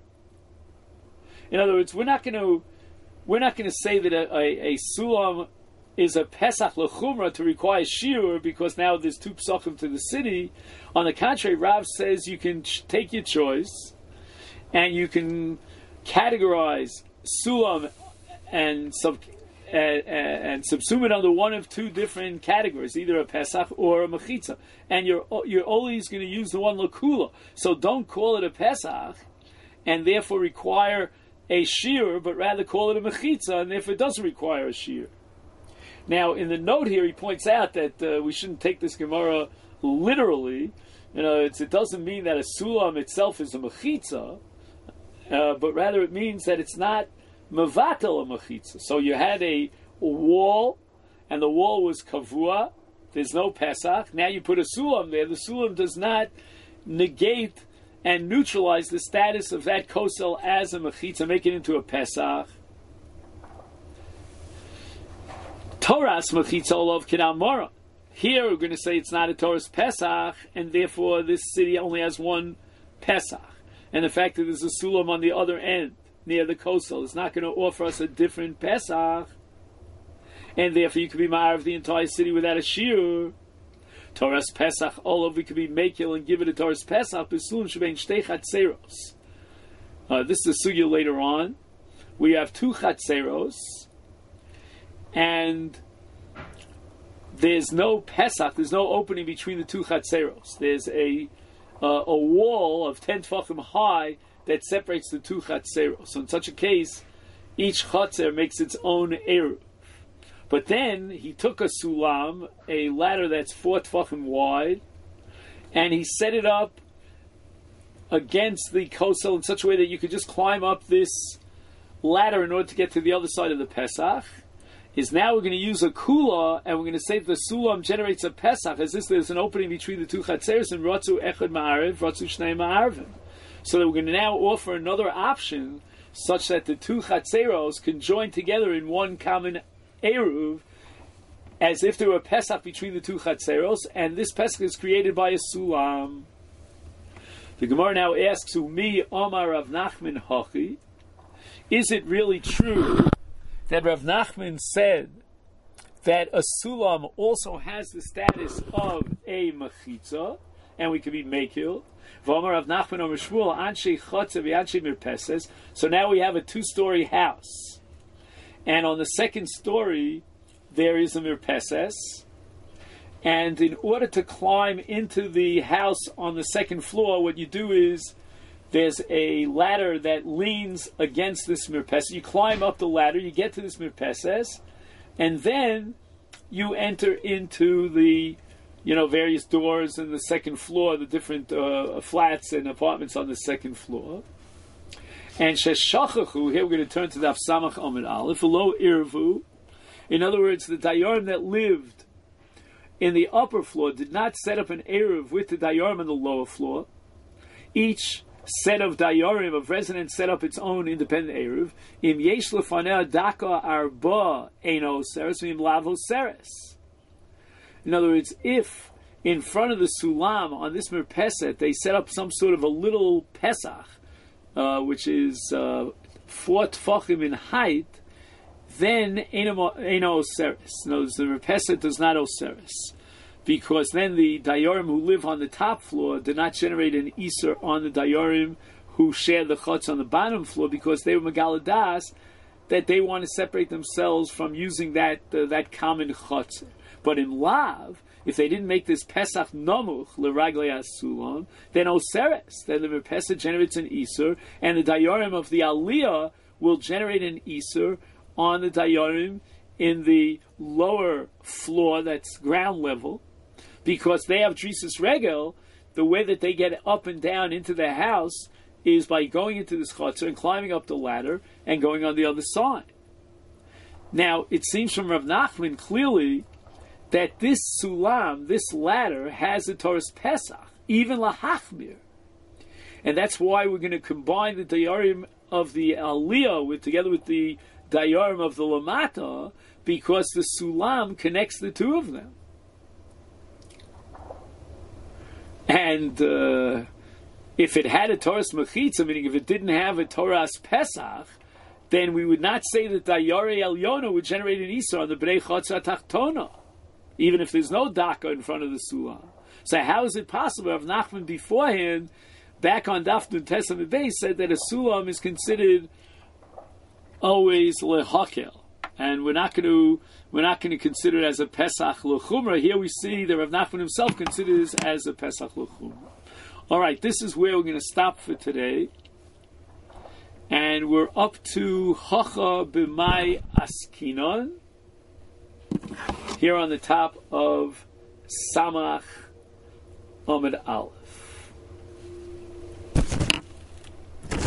A: In other words, we're not going to we're not going to say that a, a, a sulam is a Pesach lechumra to require shiur because now there's two pesachim to the city. On the contrary, Rav says you can ch- take your choice and you can categorize sulam and sub uh, and subsume it under one of two different categories, either a Pesach or a Mechitza, and you're you're always going to use the one lakula. So don't call it a Pesach and therefore require a shiur, but rather call it a mechitza, and therefore it doesn't require a shiur. Now, in the note here, he points out that uh, we shouldn't take this Gemara literally. You know, it's, it doesn't mean that a sulam itself is a mechitza, uh, but rather it means that it's not mevatel a mechitza. So you had a wall, and the wall was kavua. There's no Pesach. Now you put a sulam there. The sulam does not negate and neutralize the status of that kosel as a mechitza, make it into a Pesach. Torah's Mechitza Olav Kidam Mora. Here we're going to say it's not a Torah's Pesach, and therefore this city only has one Pesach. And the fact that there's a Sulam on the other end, near the coastal, is not going to offer us a different Pesach. And therefore you could be Ma'ar of the entire city without a Shiur. Torah's Pesach Olav, we could be Mekil and give it a Torah's Pesach, B'Sulam Shebein Shtei Chatzeros. Uh, this is a sugya later on. We have two Chatzeros, and there's no Pesach, there's no opening between the two Chatzeros. There's a uh, a wall of ten tefachim high that separates the two Chatzeros. So in such a case, each Chatzer makes its own Eruv. But then he took a Sulam, a ladder that's four tefachim wide, and he set it up against the kosel in such a way that you could just climb up this ladder in order to get to the other side of the Pesach. Is now we're going to use a kula, and we're going to say that the sulam generates a Pesach, as if there's an opening between the two chatzeros, and ratzu echad ma'arev, ratzu shnei ma'arevim. So that we're going to now offer another option, such that the two chatzeros can join together in one common eruv, as if there were a Pesach between the two chatzeros, and this Pesach is created by a sulam. The Gemara now asks, Umi Omar Rav Nachman Hachi, is it really true that Rav Nachman said that a sulam also has the status of a mechitza, and we could be mekil? V'omar Rav Nachman Omer Shmuel Anshe Chotze v'Anshe Mirpeses. So now we have a two-story house, and on the second story there is a mirpeses, and in order to climb into the house on the second floor, what you do is there's a ladder that leans against this mirpeses. You climb up the ladder, you get to this mirpeses, and then you enter into the, you know, various doors in the second floor, the different uh, flats and apartments on the second floor. And sheshachachu, here we're going to turn to the Samach Amid Aleph, lo irvu. In other words, the dayarim that lived in the upper floor did not set up an eruv with the dayarim on the lower floor. Each set of dayarim, of residents, set up its own independent eruv. Im yesh lefaneh daka arba eino seres v'im lavo seres. In other words, if in front of the sulam on this mirpeset they set up some sort of a little pesach, uh, which is uh, four tefachim in height, then eino oseres. In other words, the mirpeset does not oseres, because then the dayarim who live on the top floor did not generate an iser on the dayarim who share the chutz on the bottom floor, because they were megaladas that they want to separate themselves from using that uh, that common chutz. But in Lav, if they didn't make this Pesach Nomuch l'raglei sulam, then oseres, then the Pesach generates an iser, and the dayarim of the Aliyah will generate an iser on the dayarim in the lower floor, that's ground level, because they have drisus regel. The way that they get up and down into the house is by going into this chutzner and climbing up the ladder and going on the other side. Now, it seems from Rav Nachman clearly that this sulam, this ladder, has a Torah's Pesach, even lahachmir. And that's why we're going to combine the dayarim of the Aliyah with, together with the dayarim of the Lamata, because the sulam connects the two of them. And uh, if it had a Torah's Mechitza, meaning if it didn't have a Torah's Pesach, then we would not say that Dayare Elyona would generate an Isra on the Bnei Chotzer Tachtona, even if there's no Daka in front of the Sulam. So how is it possible? Rav Nachman beforehand, back on Daf Nun Tesam Beis, said that a Sulam is considered always lehakel, and we're not going to we're not going to consider it as a Pesach lechumra. Here we see that Rav Nachman himself considers it as a Pesach lechumra. All right, this is where we're going to stop for today, and we're up to Hacha b'mai askinon here on the top of Samach Amid Aleph.